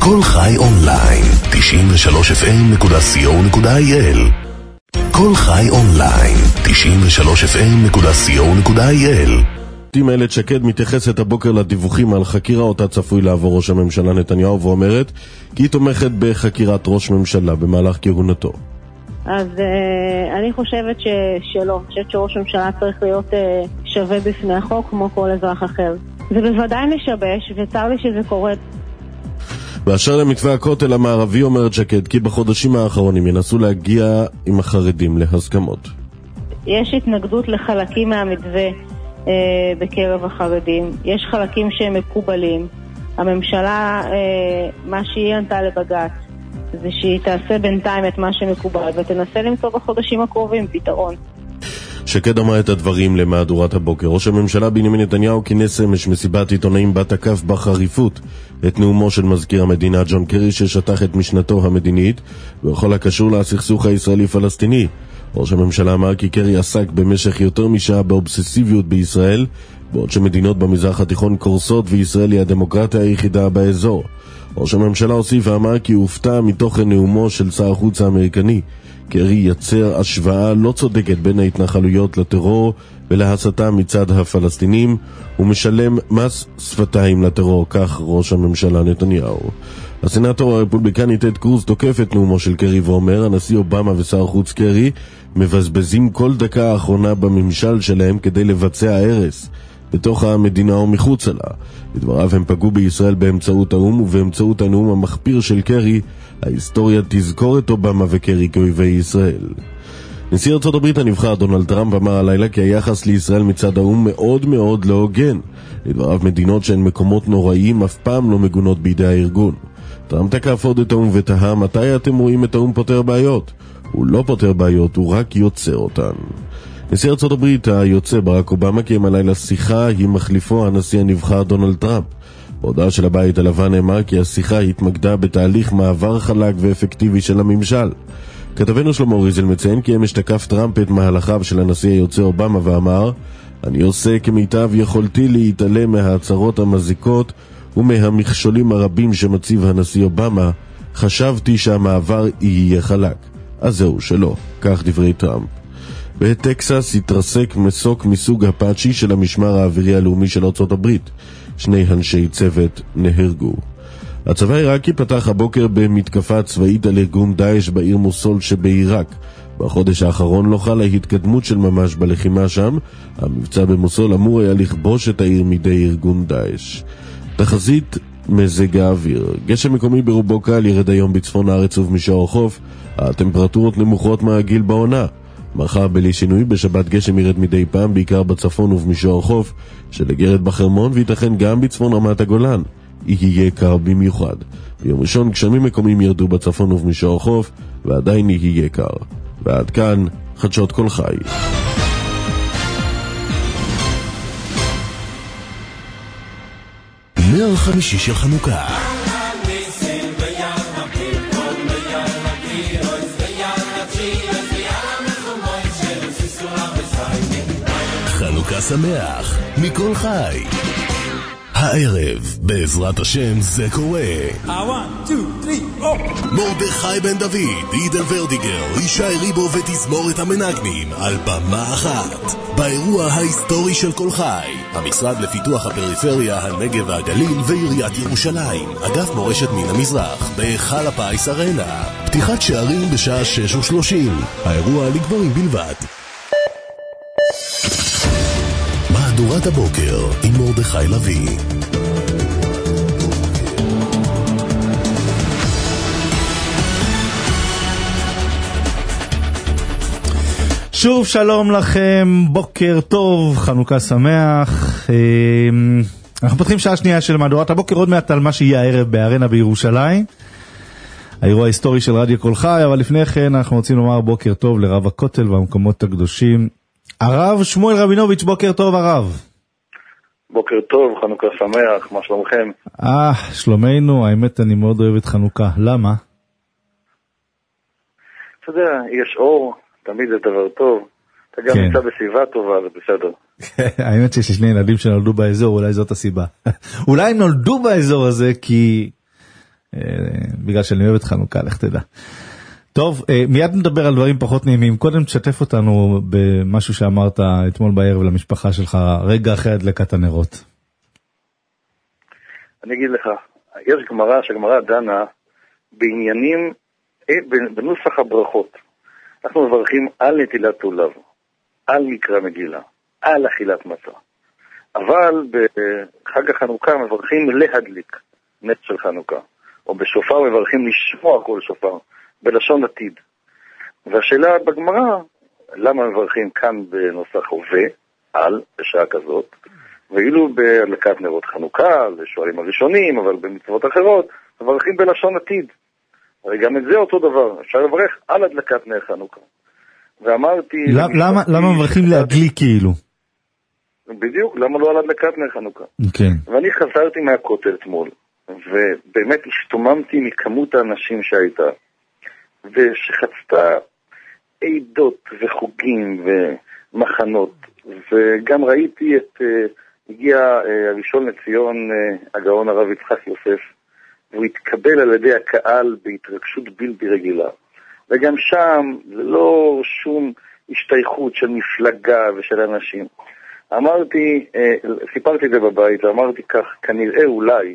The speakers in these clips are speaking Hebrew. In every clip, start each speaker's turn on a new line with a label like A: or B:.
A: כל חי אונליין, 93fm.co.il. כל חי אונליין, 93fm.co.il.
B: איילת שקד מתייחסת הבוקר לדיווחים על חקירה אותה צפוי לעבור ראש הממשלה נתניהו, ואומרת כי היא תומכת בחקירת ראש ממשלה במהלך כהונתו.
C: אז אני חושבת שלא. אני חושבת שראש ממשלה צריך להיות שווה בפני החוק כמו כל אזרח אחר. זה בוודאי משבש, וצר לי שזה קורה.
B: באשר למתווה הכותל המערבי אומרת שקד כי בחודשים האחרונים ינסו להגיע עם החרדים להסכמות.
C: יש התנגדות לחלקים מהמתווה בקרב החרדים. יש חלקים שהם מקובלים. הממשלה, מה שהיא ענתה לבג"ץ, זה שהיא תעשה בינתיים את מה שמקובל ותנסה למצוא בחודשים הקרובים פתרון.
B: שקד אמרה את הדברים למהדורת הבוקר. ראש הממשלה בנימין נתניהו כינס אמש מסיבת עיתונאים בה תקף בחריפות את נאומו של מזכיר המדינה ג'ון קרי, ששטח את משנתו המדינית בכל הקשור לסכסוך הישראלי-פלסטיני. ראש הממשלה אמר כי קרי עסק במשך יותר משעה באובססיביות בישראל, בעוד שמדינות במזרח התיכון קורסות וישראל היא הדמוקרטיה היחידה באזור. ראש הממשלה הוסיף ואמר כי הוא הופתע מתוכן נאומו של שר החוץ האמריקני. קרי יצר השוואה לא צודקת בין ההתנחלויות לטרור ולהסתה מצד הפלסטינים, ומשלם מס שפתיים לטרור, כך ראש הממשלה נתניהו. הסנאטור הרפובליקני טד קרוז תוקף את נאומו של קרי ואומר, הנשיא אובמה ושר החוץ קרי מבזבזים כל דקה האחרונה בממשל שלהם כדי לבצע הרס בתוך המדינה ומחוץ לה. בדבריו הם פגעו בישראל באמצעות האום, ובאמצעות הנאום המחפיר של קרי ההיסטוריה תזכור את אובמה וקרי כאויבי ישראל. נשיא ארצות הברית הנבחר דונלד טראמפ אמר הלילה כי היחס לישראל מצד האום מאוד מאוד לא הוגן. לדבריו מדינות שהן מקומות נוראים אף פעם לא מגונות בידי הארגון. טראמפ תקף עוד את האום ותהה מתי אתם רואים את האום פותר בעיות. הוא לא פותר בעיות, הוא רק יוצר אותן. נשיא ארצות הברית היוצא ברק אובמה קיים הלילה שיחה עם מחליפו הנשיא הנבחר דונלד טראמפ. בהודעה של הבית הלבן נאמר כי השיחה התמקדה בתהליך מעבר חלק ואפקטיבי של הממשל. כתבנו שלמה ריזל מציין כי אמש תקף טראמפ את מהלכיו של הנשיא היוצא אובמה ואמר, אני עושה כמיטב יכולתי להתעלם מההצהרות המזיקות ומהמכשולים הרבים שמציב הנשיא אובמה. חשבתי שהמעבר יהיה חלק. אז זהו שלא, כך דברי טראמפ. בטקסס התרסק מסוק מסוג אפאצ'י של המשמר האווירי הלאומי של ארצות הברית. 2 אנשי צוות נהרגו. הצבא העיראקי פתח הבוקר במתקפה צבאית על ארגון דאעש בעיר מוסול שבעיראק. בחודש האחרון לא חלה התקדמות של ממש בלחימה שם. המבצע במוסול אמור היה לכבוש את העיר מידי ארגון דאעש. תחזית מזג האוויר. גשם מקומי ברובו קל, ירד היום בצפון הארץ ובמישור החוף. הטמפרטורות נמוכות מהגיל בעונה. מחר בלי שינוי, בשבת גשם ירד מדי פעם, בעיקר בצפון ובמישור החוף, שלגרד בחרמון וייתכן גם בצפון רמת הגולן. יהיה קר במיוחד. ביום ראשון גשמים מקומיים ירדו בצפון ובמישור החוף, ועדיין יהיה קר. ועד כאן, חדשות כל חי.
A: נר חמישי של חנוכה. חנוכה שמח מכל חי. הערב בעזרת השם זה קורה.
D: 1, 2, 3,
A: מרדכי בן דוד, עידן ורדיגר, ישי ריבו ותזמורת המנגנים על במה אחת באירוע ההיסטורי של כל חי. המשרד לפיתוח הפריפריה, הנגב והגליל ועיריית ירושלים, אגף מורשת מן המזרח, בהיכל הפיס ארנה. פתיחת שערים בשעה 6:30. האירוע לגברים בלבד. מהדורת הבוקר עם מרדכי לוי.
E: שוב שלום לכם, בוקר טוב, חנוכה שמח. אנחנו פותחים שעה שנייה של מהדורת הבוקר, עוד מעט על מה שיהיה הערב בארנה בירושלים, האירוע ההיסטורי של רדיו כל חי. אבל לפני כן אנחנו רוצים לומר בוקר טוב לרב הכותל והמקומות הקדושים, הרב שמואל רבינוביץ'. בוקר טוב הרב.
F: בוקר טוב, חנוכה שמח, מה שלומכם?
E: שלומנו, האמת אני מאוד אוהב את חנוכה. למה?
F: אתה יודע, יש אור, תמיד זה דבר טוב. אתה גם נמצא בסביבה טובה, זה בסדר.
E: האמת שיש שני ילדים שנולדו באזור, אולי זאת הסיבה. אולי הם נולדו באזור הזה כי בגלל שאני אוהב את חנוכה, לך תדע. טוב, מיד נדבר על דברים פחות נעימים. קודם תשתף אותנו במשהו שאמרת אתמול בערב למשפחה שלך, רגע אחרי הדלקת הנרות.
F: אני אגיד לך, יש גמרא שהגמרא דנה בעניינים, בנוסח הברכות. אנחנו מברכים על נטילת לולב, על מקרא מגילה, על אכילת מצה. אבל בחג החנוכה מברכים להדליק נר של חנוכה, או בשופר מברכים לשמוע כל שופר, בלשון עתיד. והשאלה בגמרא, למה מברכים כאן בנוסח הווה, על, בשעה כזאת, ואילו בהדלקת נרות חנוכה, לשואלים הראשונים, אבל במצוות אחרות, מברכים בלשון עתיד. הרי גם את זה אותו דבר, אפשר לברך על הדלקת נר חנוכה. ואמרתי...
E: למה מברכים להדליק כאילו?
F: בדיוק, למה לא על הדלקת נר חנוכה?
E: כן.
F: ואני חזרתי מהכותל אתמול, ובאמת השתוממתי מכמות האנשים שהייתה, ושחצתה עידות וחוגים ומחנות, וגם ראיתי הגיע הראשון לציון הגאון הרב יצחק יוסף, והוא התקבל על ידי הקהל בהתרגשות בלתי רגילה. וגם שם זה לא שום השתייכות של מפלגה ושל אנשים. סיפרתי את זה בבית, ואמרתי כך, כנראה אולי,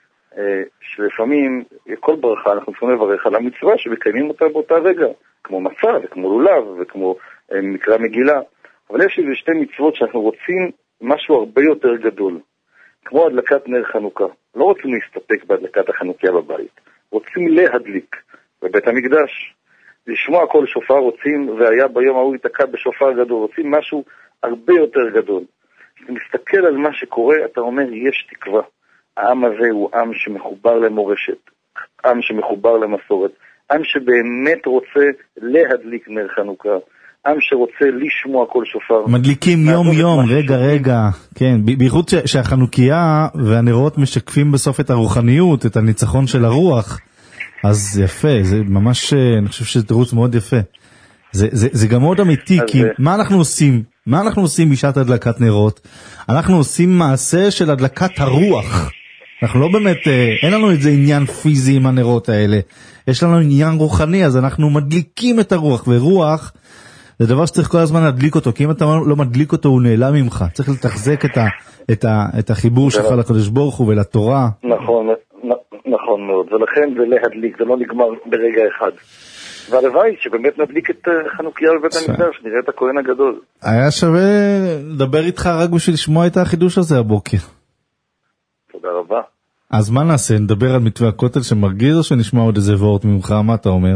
F: שלפעמים כל ברכה אנחנו צריכים לברך על המצווה שמקיימים אותה באותה רגע, כמו מצה וכמו לולב וכמו מקרא מגילה. אבל יש לי שתי מצוות שאנחנו רוצים משהו הרבה יותר גדול, כמו הדלקת נר חנוכה. לא רוצים להסתפק בהדלקת החנוכיה בבית, רוצים להדליק בבית המקדש, לשמוע כל שופר רוצים, והיה ביום ההוא ייתקע בשופר גדול, רוצים משהו הרבה יותר גדול. כשאתה מסתכל על מה שקורה, אתה אומר, יש תקווה. העם הזה הוא עם שמחובר למורשת, עם שמחובר למסורת, עם שבאמת רוצה להדליק נר חנוכה, עם שרוצה לשמוע כל שופר.
E: מדליקים יום יום, רגע, כן, בייחוד שהחנוכיה והנרות משקפים בסוף את הרוחניות, את הניצחון של הרוח, אז יפה, זה ממש, אני חושב שזה תירוץ מאוד יפה. זה גם מאוד אמיתי, כי מה אנחנו עושים? מה אנחנו עושים בשעת הדלקת נרות? אנחנו עושים מעשה של הדלקת הרוח. אנחנו לא באמת, אין לנו את זה עניין פיזי עם הנרות האלה. יש לנו עניין רוחני, אז אנחנו מדליקים את הרוח, ורוח זה דבר שצריך כל הזמן להדליק אותו, כי אם אתה לא מדליק אותו הוא נעלם ממך. צריך לתחזק את החיבור שלך לקדוש ברוך הוא ולתורה.
F: נכון מאוד, ולכן זה להדליק, זה לא נגמר ברגע אחד. והלוואי שבאמת נדליק את חנוכיה בבית המקדש, נראה את הכהן הגדול.
E: היה שווה לדבר איתך רק בשביל לשמוע את החידוש הזה הבוקר.
F: תודה רבה.
E: אז מה נעשה? נדבר על מתווה הכותל שמרגיז, או שנשמע עוד איזה וורט ממך? מה אתה אומר?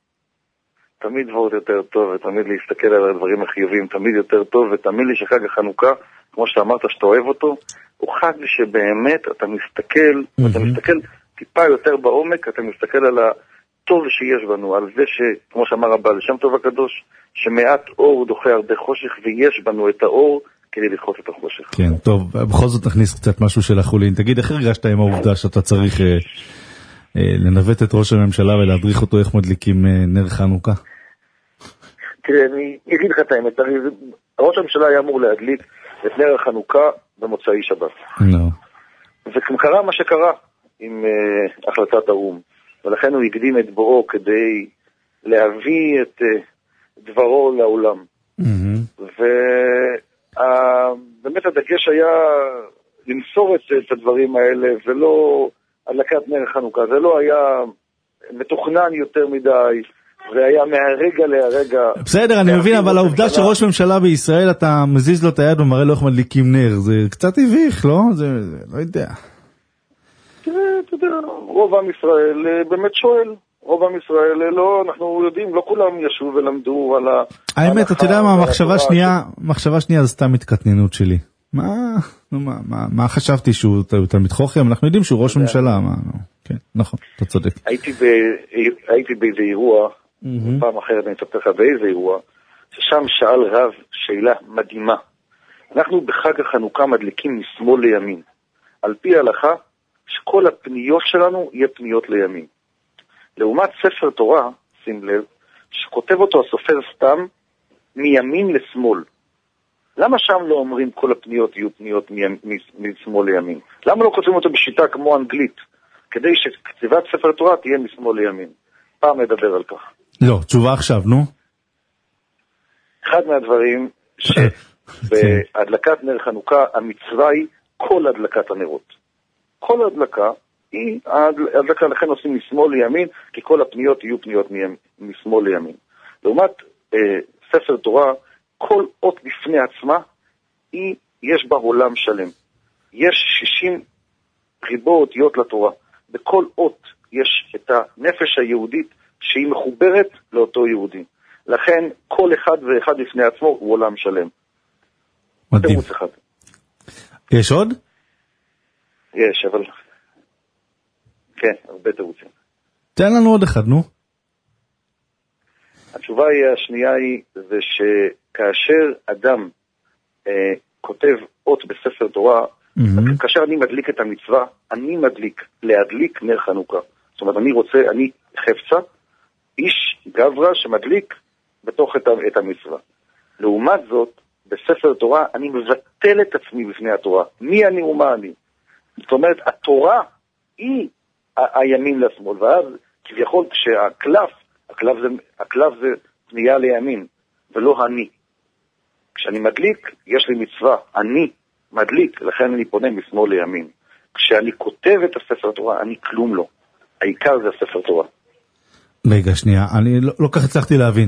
F: תמיד וורט יותר טוב, ותמיד להסתכל על הדברים החיובים, תמיד יותר טוב, ותמיד לי שחג החנוכה, כמו שאמרת שאתה אוהב אותו, הוא חג שבאמת אתה מסתכל, אתה מסתכל טיפה יותר בעומק, אתה מסתכל על הטוב שיש בנו, על זה שכמו שאמר הבעל שם טוב הקדוש, שמעט אור דוחה הרבה חושך, ויש בנו את האור כדי לדחות את החושך.
E: כן, טוב, בכל זאת נכניס קצת משהו של החולין. תגיד, איך הרגשת עם העובדה שאתה צריך לנווט את ראש הממשלה ולהדריך אותו איך מדליקים נר חנוכה?
F: תראה, אני אגיד לך את האמת, ראש הממשלה היה אמור להדליק את נר החנוכה במוצאי שבת. וקרה מה שקרה עם החלטת האו"ם, ולכן הוא הקדים את בואו כדי להביא את דברו לעולם. ובאמת הדגש היה למסור את הדברים האלה, ולא הדלקת נר חנוכה, זה לא היה מתוכנן יותר מדי, זה היה מהרגע להרגע. בסדר,
E: אני מבין, אבל העובדה שראש ממשלה בישראל, אתה מזיז לו את היד ומראה לו איך מדליקים נר, זה קצת הביך, לא? זה לא יודע.
F: תראה, אתה יודע, רוב עם ישראל באמת שואל. רוב עם ישראל, לא, אנחנו יודעים, לא כולם ישבו ולמדו על
E: האמת, אתה יודע מה, מחשבה שנייה זה סתם התקטננות שלי. מה חשבתי שהוא תלמיד חוכם? אנחנו יודעים שהוא ראש ממשלה. כן, נכון, אתה צודק.
F: הייתי באיזה אירוע, פעם אחרת אני אספר לך באיזה אירוע, ששם שאל רב שאלה מדהימה. אנחנו בחג החנוכה מדליקים משמאל לימין. על פי ההלכה, שכל הפניות שלנו יהיה פניות לימין. לעומת ספר תורה, שים לב, שכותב אותו הסופר סתם מימין לשמאל. למה שם לא אומרים כל הפניות יהיו פניות משמאל לימין? למה לא כותבים אותו בשיטה כמו אנגלית? כדי שכתיבת ספר תורה תהיה משמאל לימין. פעם נדבר על כך.
E: לא, תשובה עכשיו, נו.
F: אחד מהדברים שבהדלקת נר חנוכה, המצווה היא כל הדלקת הנרות. כל הדלקה היא ההדלקה, לכן עושים משמאל לימין, כי כל הפניות יהיו פניות משמאל לימין. לעומת ספר תורה, כל אות בפני עצמה, יש בה עולם שלם. יש 60 ריבוע אותיות לתורה. בכל אות יש את הנפש היהודית שהיא מחוברת לאותו יהודי. לכן כל אחד ואחד לפני עצמו הוא עולם שלם.
E: מדהים. יש עוד?
F: יש, אבל... כן, הרבה תירוצים.
E: תן לנו עוד אחד, נו.
F: התשובה השנייה היא, זה שכאשר אדם כותב אות בספר תורה, כאשר אני מדליק את המצווה, אני להדליק נר חנוכה. זאת אומרת, אני חפצה, איש גברה שמדליק בתוך את המצווה. לעומת זאת, בספר תורה, אני מבטל את עצמי בפני התורה. מי אני ומה אני? זאת אומרת, התורה היא הימין לשמאל, ואז כביכול הקלף זה פנייה לימין, ולא אני. כשאני מדליק, יש לי מצווה, אני מדליק, לכן אני פונה משמאל לימין. כשאני כותב את הספר תורה, אני כלום לא. העיקר זה הספר תורה.
E: רגע, שנייה, אני לא כך הצלחתי להבין.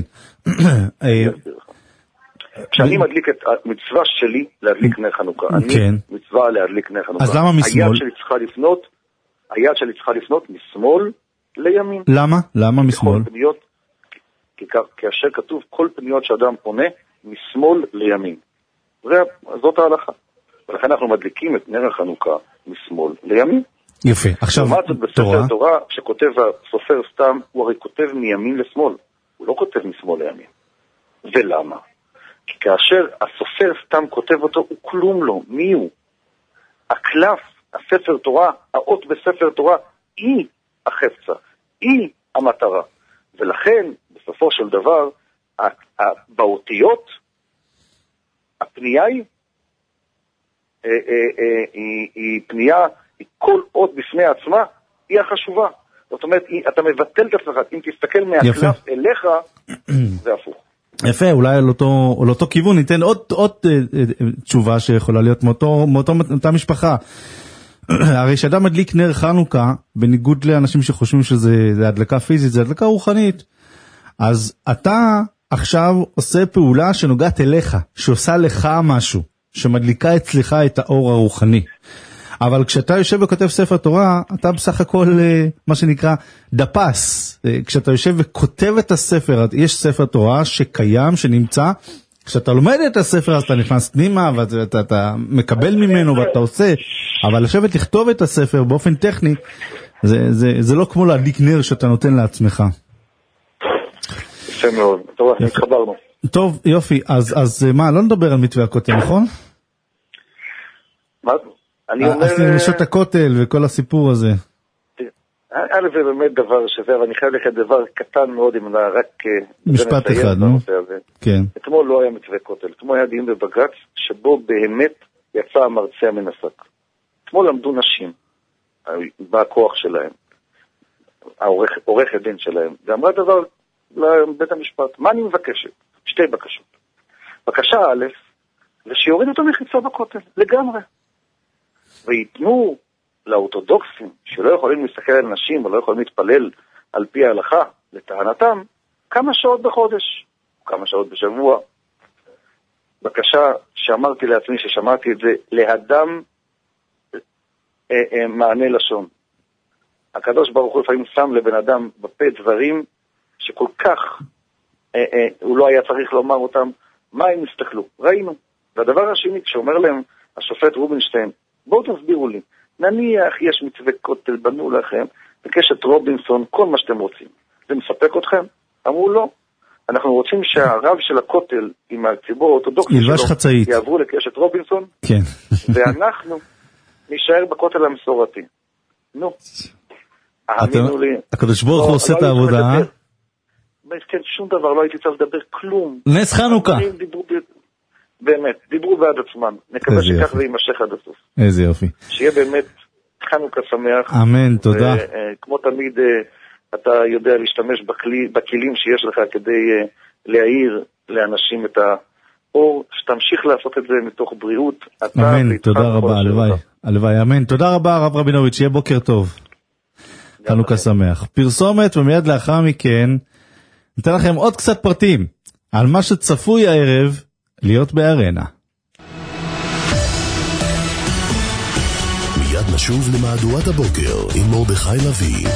F: כשאני מדליק את המצווה שלי להדליק נר חנוכה, אני מצווה להדליק נר חנוכה.
E: אז למה משמאל?
F: היד שלי צריכה לפנות משמאל לימין.
E: למה? למה משמאל?
F: כי כאשר כתוב כל פניות שאדם פונה משמאל לימין. זאת ההלכה. ולכן אנחנו מדליקים את נר החנוכה משמאל לימין.
E: יפה. עכשיו
F: בספר תורה שכותב הסופר סתם, הוא הרי כותב מימין לשמאל. הוא לא כותב משמאל לימין. ולמה? כי כאשר הסופר סתם כותב אותו, הוא כלום לא. מי הוא? הקלף, הספר תורה, האות בספר תורה, היא החפצה. היא המטרה. ולכן, בסופו של דבר, באותיות, הפנייה היא פנייה, כל אות בפני עצמה, היא החשובה. זאת אומרת, אתה מבטל את עצמך, אם תסתכל מהקלף אליך, זה הפוך.
E: יפה, אולי על אותו כיוון ניתן עוד תשובה שיכולה להיות מאותה משפחה. הרי שאדם מדליק נר חנוכה, בניגוד לאנשים שחושבים שזה הדלקה פיזית, זה הדלקה רוחנית. אז אתה עכשיו עושה פעולה שנוגעת אליך, שעושה לך משהו, שמדליקה אצלך את האור הרוחני. אבל כשאתה יושב וכותב ספר תורה, אתה בסך הכל מה שנקרא דפס. כשאתה יושב וכותב את הספר, יש ספר תורה שקיים, שנמצא. כשאתה לומד את הספר, אז אתה נכנס פנימה, ואתה מקבל ממנו ואתה עושה. אבל לשבת לכתוב את הספר באופן טכני, זה לא כמו להדליק נר שאתה נותן לעצמך.
F: יפה מאוד. טוב, התחברנו.
E: טוב, יופי. אז מה, לא נדבר על מתווה הכותל, נכון?
F: מה?
E: אז נשות הכותל וכל הסיפור הזה.
F: זה באמת דבר שזה, אבל אני חייב לך דבר קטן מאוד, אם רק
E: משפט אחד, נו. כן.
F: אתמול לא היה מתווה כותל, אתמול היה דיון בבג"ץ, שבו באמת יצא המרצע מן השק. אתמול למדו נשים, בכוח שלהם, העורכת דין שלהם, ואמרה דבר לבית המשפט, מה אני מבקשת? שתי בקשות. בקשה א', זה שיוריד אותו מחיצה בכותל, לגמרי. ויתנו לאורתודוקסים שלא יכולים להסתכל על נשים או לא יכולים להתפלל על פי ההלכה לטענתם כמה שעות בחודש, כמה שעות בשבוע. בקשה שאמרתי לעצמי ששמעתי את זה, להדם מענה לשון. הקדוש ברוך הוא לפעמים שם לבן אדם בפה דברים שכל כך הוא לא היה צריך לומר אותם. מה הם הסתכלו? ראינו. והדבר השני, כשאומר להם השופט רובינשטיין, בואו תסבירו לי, נניח יש מתווה כותל, בנו לכם, בקשת רובינסון, כל מה שאתם רוצים. זה מספק אתכם? אמרו לא. אנחנו רוצים שהרב של הכותל עם הציבור האורתודוקסי שלו יעברו לקשת רובינסון,
E: כן.
F: ואנחנו נשאר בכותל המסורתי. נו. האמינו לי.
E: הקדוש ברוך הוא עושה את העבודה,
F: כן, שום דבר, לא הייתי צריך לדבר כלום.
E: נס חנוכה.
F: באמת, דיברו בעד עצמם. נקווה שכך זה יימשך עד הסוף.
E: איזה יופי.
F: שיהיה באמת חנוכה שמח.
E: אמן, תודה.
F: כמו תמיד, אתה יודע להשתמש בכלים שיש לך כדי להעיר לאנשים את האור, שתמשיך לעשות את זה מתוך בריאות.
E: אמן, תודה רבה, הלוואי, אמן. תודה רבה, הרב רבינוביץ', שיהיה בוקר טוב. חנוכה שמח. פרסומת, ומיד לאחר מכן ניתן לכם עוד קצת פרטים על מה שצפוי הערב להיות בארנה.
A: מיד נשוב למהדורת הבוקר עם מרדכי לוי.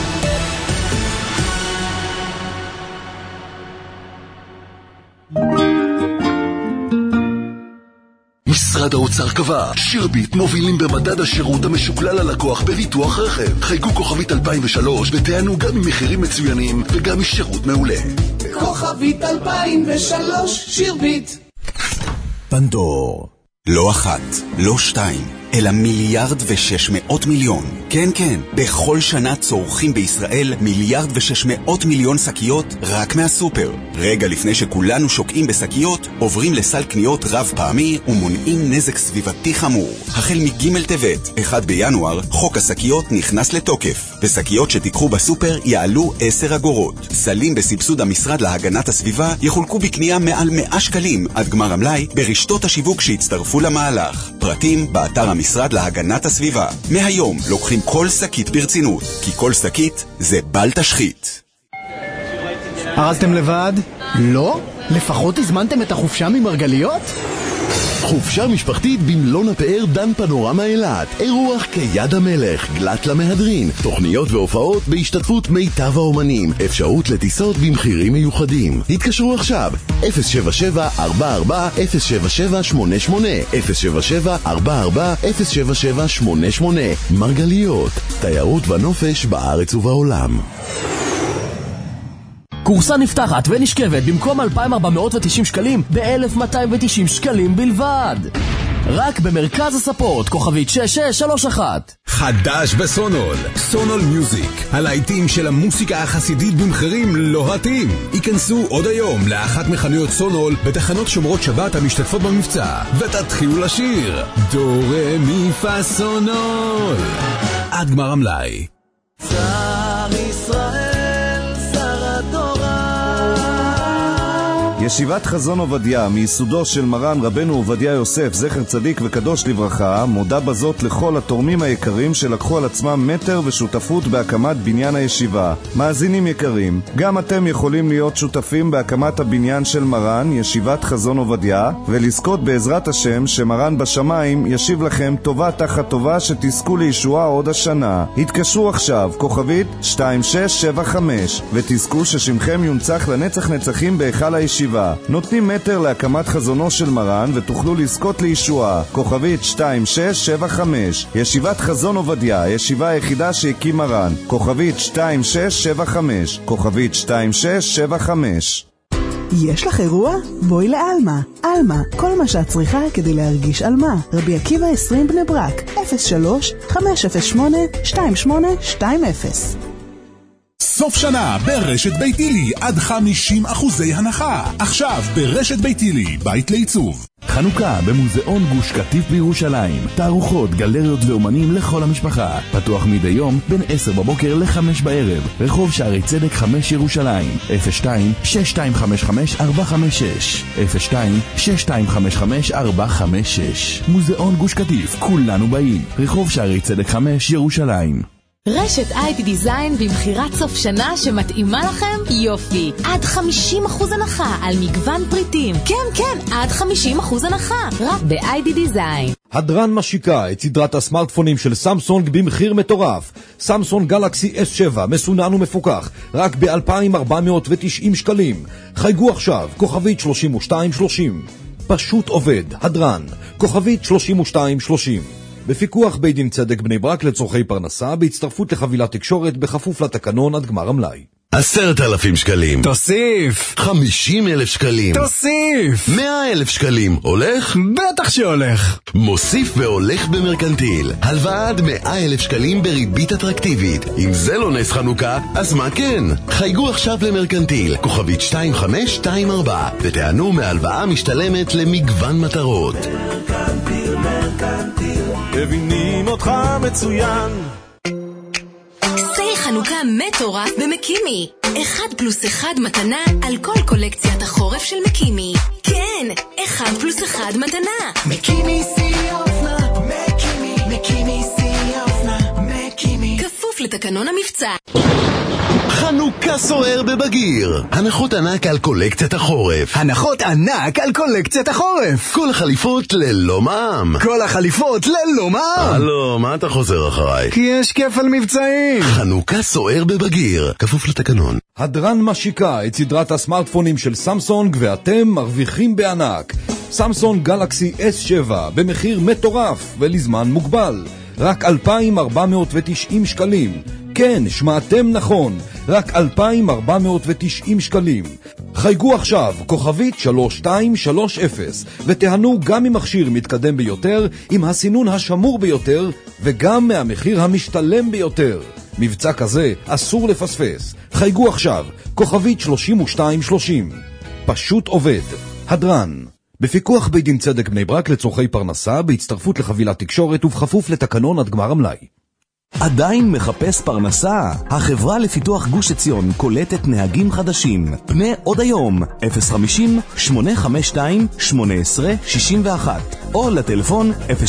A: משרד האוצר קבע, שירביט מובילים במדד השירות המשוקלל ללקוח בביטוח רכב. חייגו כוכבית 2003 ותענו גם ממחירים מצוינים וגם משירות מעולה.
G: כוכבית 2003, שירביט.
A: פנדור.
H: לא אחת, לא שתיים, אלא 1,600 מיליארד. כן, כן, בכל שנה צורכים בישראל 1,600 מיליארד שקיות רק מהסופר. רגע לפני שכולנו שוקעים בשקיות, עוברים לסל קניות רב פעמי ומונעים נזק סביבתי חמור. החל מג' טבת, 1 בינואר, חוק השקיות נכנס לתוקף. ושקיות שתיקחו בסופר יעלו 10 אגורות. סלים בסבסוד המשרד להגנת הסביבה יחולקו בקנייה מעל 100 שקלים עד גמר המלאי ברשתות השיווק שהצטרפו למהלך. פרטים באתר המשרד להגנת הסביבה. מהיום לוקחים כל שקית ברצינות, כי כל שקית זה בל תשחית.
I: ארזתם לבד? לא? לפחות הזמנתם את החופשה ממרגליות?
A: חופשה משפחתית במלון הפאר דן פנורמה אילת. אירוח כיד המלך, גלת למהדרין, תוכניות והופעות בהשתתפות מיטב האומנים, אפשרות לטיסות במחירים מיוחדים. התקשרו עכשיו 077-44-0778 077-44-0778. מרגליות, תיירות ונופש בארץ ובעולם.
J: קורסה נפתחת ונשכבת במקום 2,490 שקלים ב-1,290 שקלים בלבד. רק במרכז הספורט, כוכבית 6631.
K: חדש בסונול, סונול מיוזיק, הלהיטים של המוסיקה החסידית במחירים לוהטים. ייכנסו עוד היום לאחת מחנויות סונול בתחנות שומרות שבת המשתתפות במבצע, ותתחילו לשיר דו רה מי פה סונול עד גמר המלאי.
G: צער ישראל
E: ישיבת חזון עובדיה, מיסודו של מרן רבנו עובדיה יוסף, זכר צדיק וקדוש לברכה, מודה בזאת לכל התורמים היקרים שלקחו על עצמם מטר ושותפות בהקמת בניין הישיבה. מאזינים יקרים, גם אתם יכולים להיות שותפים בהקמת הבניין של מרן, ישיבת חזון עובדיה, ולזכות בעזרת השם שמרן בשמיים ישיב לכם טובה תחת טובה שתזכו לישועה עוד השנה. התקשרו עכשיו, כוכבית 2675, ותזכו ששמכם יונצח לנצח נצחים בהיכל הישיבה. נותנים מטר להקמת חזונו של מרן ותוכלו לזכות לישועה. כוכבית 2675, ישיבת חזון עובדיה, ישיבה היחידה שהקים מרן. כוכבית 2675, כוכבית 2675.
L: יש לך אירוע? בואי לאלמה. אלמה, כל מה שאת צריכה כדי להרגיש אלמה. רבי עקיבא 20 בני ברק, 03-508-2820.
M: סוף שנה ברשת ביתילי עד 50% הנחה. עכשיו ברשת ביתילי, בית לעיצוב.
A: חנוכה במוזיאון גוש קטיף בירושלים. תערוכות, גלריות ואומנים לכל המשפחה. פתוח מדי יום בין 10 בבוקר ל-5 בערב. רחוב שערי צדק 5 ירושלים. 02-6255-456 02-6255-456. מוזיאון גוש קטיף, כולנו באים. רחוב שערי צדק 5 ירושלים.
N: רשת IT דיזיין במחירת סוף שנה שמתאימה לכם? יופי! עד 50% הנחה על מגוון פריטים. כן, כן, עד 50% הנחה. רק ב-ID דיזיין.
O: הדרן משיקה את סדרת הסמארטפונים של סמסונג במחיר מטורף. סמסונג גלקסי S7 מסונן ומפוקח רק ב-2,490 שקלים. חייגו עכשיו, כוכבית 3230. פשוט עובד, הדרן, כוכבית 3230. בפיקוח בית דין צדק בני ברק לצורכי פרנסה, בהצטרפות לחבילת תקשורת בכפוף לתקנון עד גמר המלאי.
A: 10,000 שקלים.
I: תוסיף.
A: 50,000 שקלים.
I: תוסיף.
A: 100,000 שקלים. הולך?
I: בטח שהולך.
A: מוסיף והולך במרקנטיל. הלוואה עד 100,000 שקלים בריבית אטרקטיבית. אם זה לא נס חנוכה, אז מה כן? חייגו עכשיו למרקנטיל, כוכבית 2524, ותענו מהלוואה משתלמת למגוון מטרות.
G: מרקנטיל, מרקנטיל.
A: מבינים אותך מצוין.
N: סייל חנוכה מטורף במקימי. 1+1 מתנה על כל קולקציית החורף של מקימי. כן, 1+1 מתנה.
G: מקימי שיא האופנה, מקימי שיא האופנה, מקימי.
N: כפוף לתקנון המבצע.
A: חנוכה סוער בבגיר. הנחות ענק על קולקציית החורף.
I: הנחות ענק על קולקציית החורף.
A: כל החליפות ללא מע"מ.
I: כל החליפות ללא מע"מ.
A: הלו, מה אתה חוזר אחריי?
I: כי יש כפל מבצעים.
A: חנוכה סוער בבגיר. כפוף לתקנון.
O: הדרן משיקה את סדרת הסמארטפונים של סמסונג ואתם מרוויחים בענק. סמסונג גלקסי S7 במחיר מטורף ולזמן מוגבל. רק 2,490 שקלים. כן, שמעתם נכון, רק 2,490 שקלים. חייגו עכשיו, כוכבית 3230, ותיהנו גם ממכשיר מתקדם ביותר, עם הסינון השמור ביותר, וגם מהמחיר המשתלם ביותר. מבצע כזה אסור לפספס. חייגו עכשיו, כוכבית 3230. פשוט עובד. הדרן. בפיקוח בית דין צדק בני ברק לצורכי פרנסה, בהצטרפות לחבילת תקשורת ובכפוף לתקנון עד גמר המלאי.
J: עדיין מחפש פרנסה? החברה לפיתוח גוש עציון קולטת נהגים חדשים. פנה עוד היום 050-852-1861 או לטלפון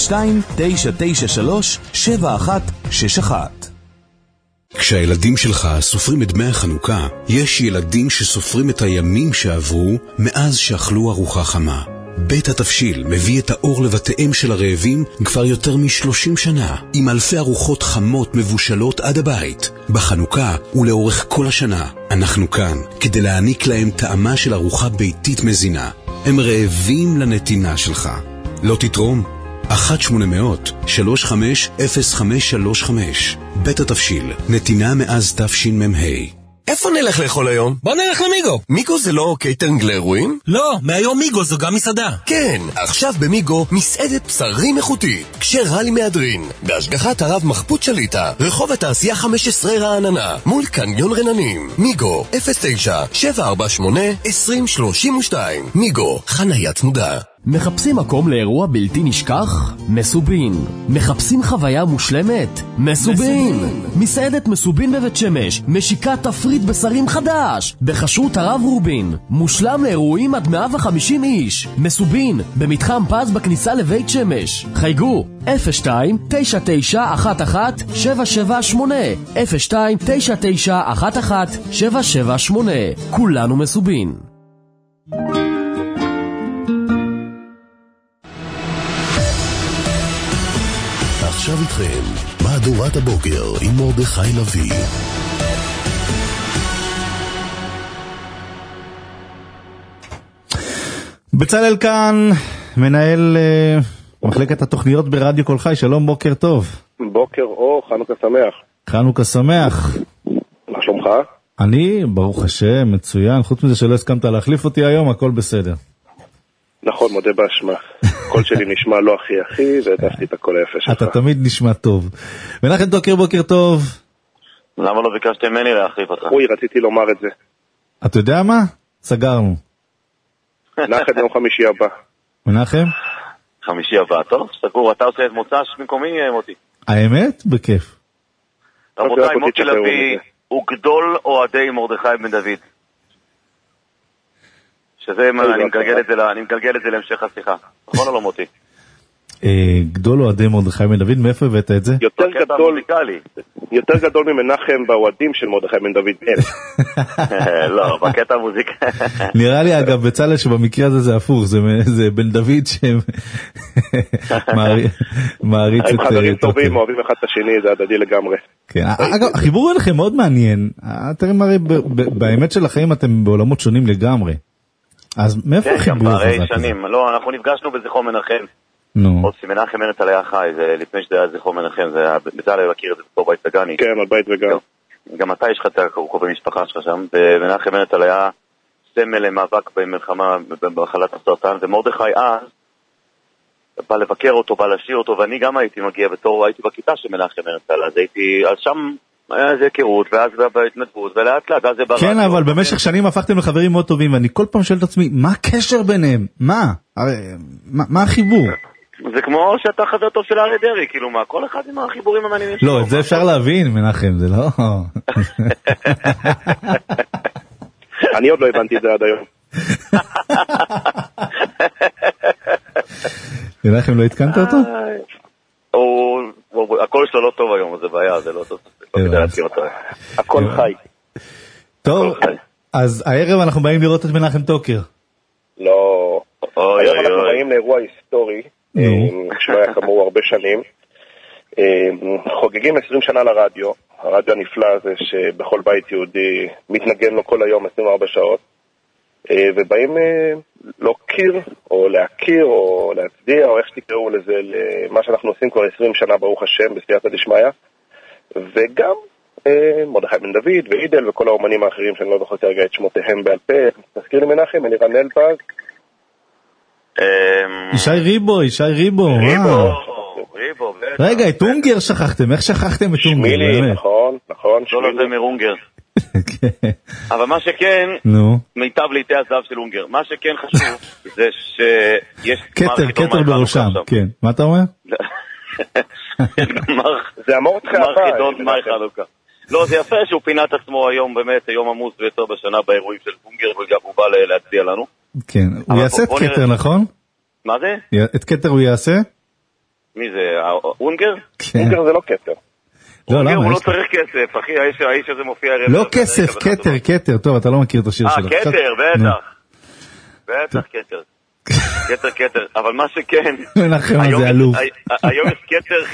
J: 02-993-7161.
K: כשהילדים שלך סופרים את דמי החנוכה, יש ילדים שסופרים את הימים שעברו מאז שאכלו ארוחה חמה. בית התפשיל מביא את האור לבתיהם של הרעבים כבר יותר מ-30 שנה, עם אלפי ארוחות חמות מבושלות עד הבית. בחנוכה ולאורך כל השנה, אנחנו כאן כדי להעניק להם טעמה של ארוחה ביתית מזינה. הם רעבים לנתינה שלך. לא תתרום? 1-800-350535. בית התפשיל, נתינה מאז תשמ"ה.
A: איפה נלך לאכול היום?
P: בוא נלך למיגו.
A: מיגו זה לא קייטרינג לאירועים?
P: לא, מהיום מיגו זו גם מסעדה.
A: כן, עכשיו במיגו מסעדת בשרים איכותית, כשרה לי מהדרין, בהשגחת הרב מחפות שליטה, רחוב התעשייה 15 רעננה, מול קניון רננים. מיגו, 09-748-2032. מיגו, חניה צמודה.
J: מחפשים מקום לאירוע בלתי נשכח? מסובין. מחפשים חוויה מושלמת? מסובין. מסעדת מסובין בבית שמש משיקה תפריט בשרים חדש בכשרות הרב רובין, מושלם לאירועים עד 150 איש. מסובין במתחם פז בכניסה לבית שמש. חייגו 02-9911-778 02-9911-778. כולנו מסובין.
A: עכשיו איתכם, מהדורת הבוקר עם מרדכי לוי.
E: בצלאל כאן, מנהל מחלקת התוכניות ברדיו כל חי, שלום, בוקר טוב.
Q: בוקר אור, חנוכה שמח.
E: חנוכה שמח.
Q: מה שלומך?
E: אני, ברוך השם, מצוין, חוץ מזה שלא הסכמת להחליף אותי היום, הכל בסדר.
Q: נכון, מודה באשמה. הקול שלי נשמע לא הכי, והעדפתי את הקול היפה שלך.
E: אתה תמיד נשמע טוב. מנחם דוקר, בוקר טוב.
R: למה לא ביקשתם ממני להחליף אותך?
Q: אוי, רציתי לומר את זה.
E: אתה יודע מה? סגרנו.
Q: מנחם יום חמישי הבא.
E: מנחם?
R: חמישי הבא, טוב, סגור. אתה עושה את מוצ"ש במקומי, מוטי?
E: האמת? בכיף.
R: רבותיי, מוטי לוי הוא גדול אוהדי מרדכי בן דוד. שזה, אני מגלגל את זה להמשך השיחה. נכון או לא, מוטי?
E: גדול אוהדי מרדכי בן דוד, מאיפה הבאת את זה?
Q: יותר גדול ממנחם באוהדים של מרדכי בן דוד.
R: לא, בקטע המוזיקה.
E: נראה לי אגב בצלאל שבמקרה הזה זה הפוך, זה בן דוד שמעריץ את...
Q: הם חברים טובים, אוהבים אחד את השני, זה הדדי לגמרי.
E: אגב, החיבור אליכם מאוד מעניין. אתם הרי באמת של החיים אתם בעולמות שונים לגמרי. אז מאיפה החיבור הזה?
R: כן, גם שנים. לא, אנחנו נפגשנו בזכרון מנחם. עוד מנחם אין את עליה חי, זה לפני שזה היה זכרון מנחם, זה היה בצלאל להכיר את זה בתור בית וגני.
Q: כן, על בית וגן.
R: גם אתה יש לך את הקרוקו במשפחה שלך שם, ומנחם אין את עליה סמל למאבק במלחמה במחלת הסרטן, ומרדכי אז בא לבקר אותו, בא לשיר אותו, ואני גם הייתי מגיע בתור, הייתי בכיתה של מנחם אין את עליה, אז הייתי, אז שם היה איזה היכרות, ואז בהתנדבות, ולאט לאט, אז זה ברדיו.
E: כן, אבל במשך שנים הפכתם לחברים מאוד טובים, ואני כל פעם שואל את עצמי, מה הקשר ביניהם? מה? מה החיבור?
R: זה כמו שאתה חבר טוב של אריה דרעי, כאילו מה, כל אחד עם החיבורים המעניינים שלו.
E: לא, את זה אפשר להבין, מנחם, זה לא...
Q: אני עוד לא הבנתי את זה עד היום.
E: מנחם, לא התקנת אותו?
R: הקול שלו לא טוב היום, זה בעיה, זה לא טוב. לא כדאי להתקין אותו.
Q: הכל חי.
E: טוב, אז הערב אנחנו באים לראות את מנחם טוקר.
Q: לא, היום אנחנו באים לאירוע היסטורי, שהוא היה כאמור הרבה שנים. חוגגים 20 שנה לרדיו, הרדיו הנפלא הזה שבכל בית יהודי מתנגן לו כל היום 24 שעות, ובאים להוקיר או להכיר או להצדיע או איך שתקראו לזה, למה שאנחנו עושים כבר 20 שנה ברוך השם בסייעתא דשמיא, וגם מרדכי בן דוד ואידל וכל האומנים האחרים שאני לא זוכר כרגע את שמותיהם בעל פה. תזכיר לי מנחם, אלירן אלבז,
E: ישי ריבו. רגע, את אונגר שכחתם, איך שכחתם את אונגר?
Q: שמילי, נכון,
R: לא לזמר אונגר. אבל מה שכן, מיטב ליטי הזהב של אונגר, מה שכן חשוב זה שיש
E: קטר בראשם, כן. מה אתה אומר?
Q: זה אמור אותך
R: הבא. לא, זה יפה שהוא פינה את עצמו היום, באמת, היום עמוס ויותר בשנה באירועים של אונגר, וגם הוא בא להצדיע לנו.
E: כן, הוא יעשה את קטר, נכון?
R: מה זה?
E: את קטר הוא יעשה?
R: מי זה? אונגר?
Q: אונגר זה לא קטר.
E: לא, למה?
R: הוא לא צריך כסף, אחי, האיש הזה מופיע...
E: לא כסף, קטר, טוב, אתה לא מכיר את השיר שלו.
R: קטר, בטח, קטר, אבל מה שכן, היום יש קטר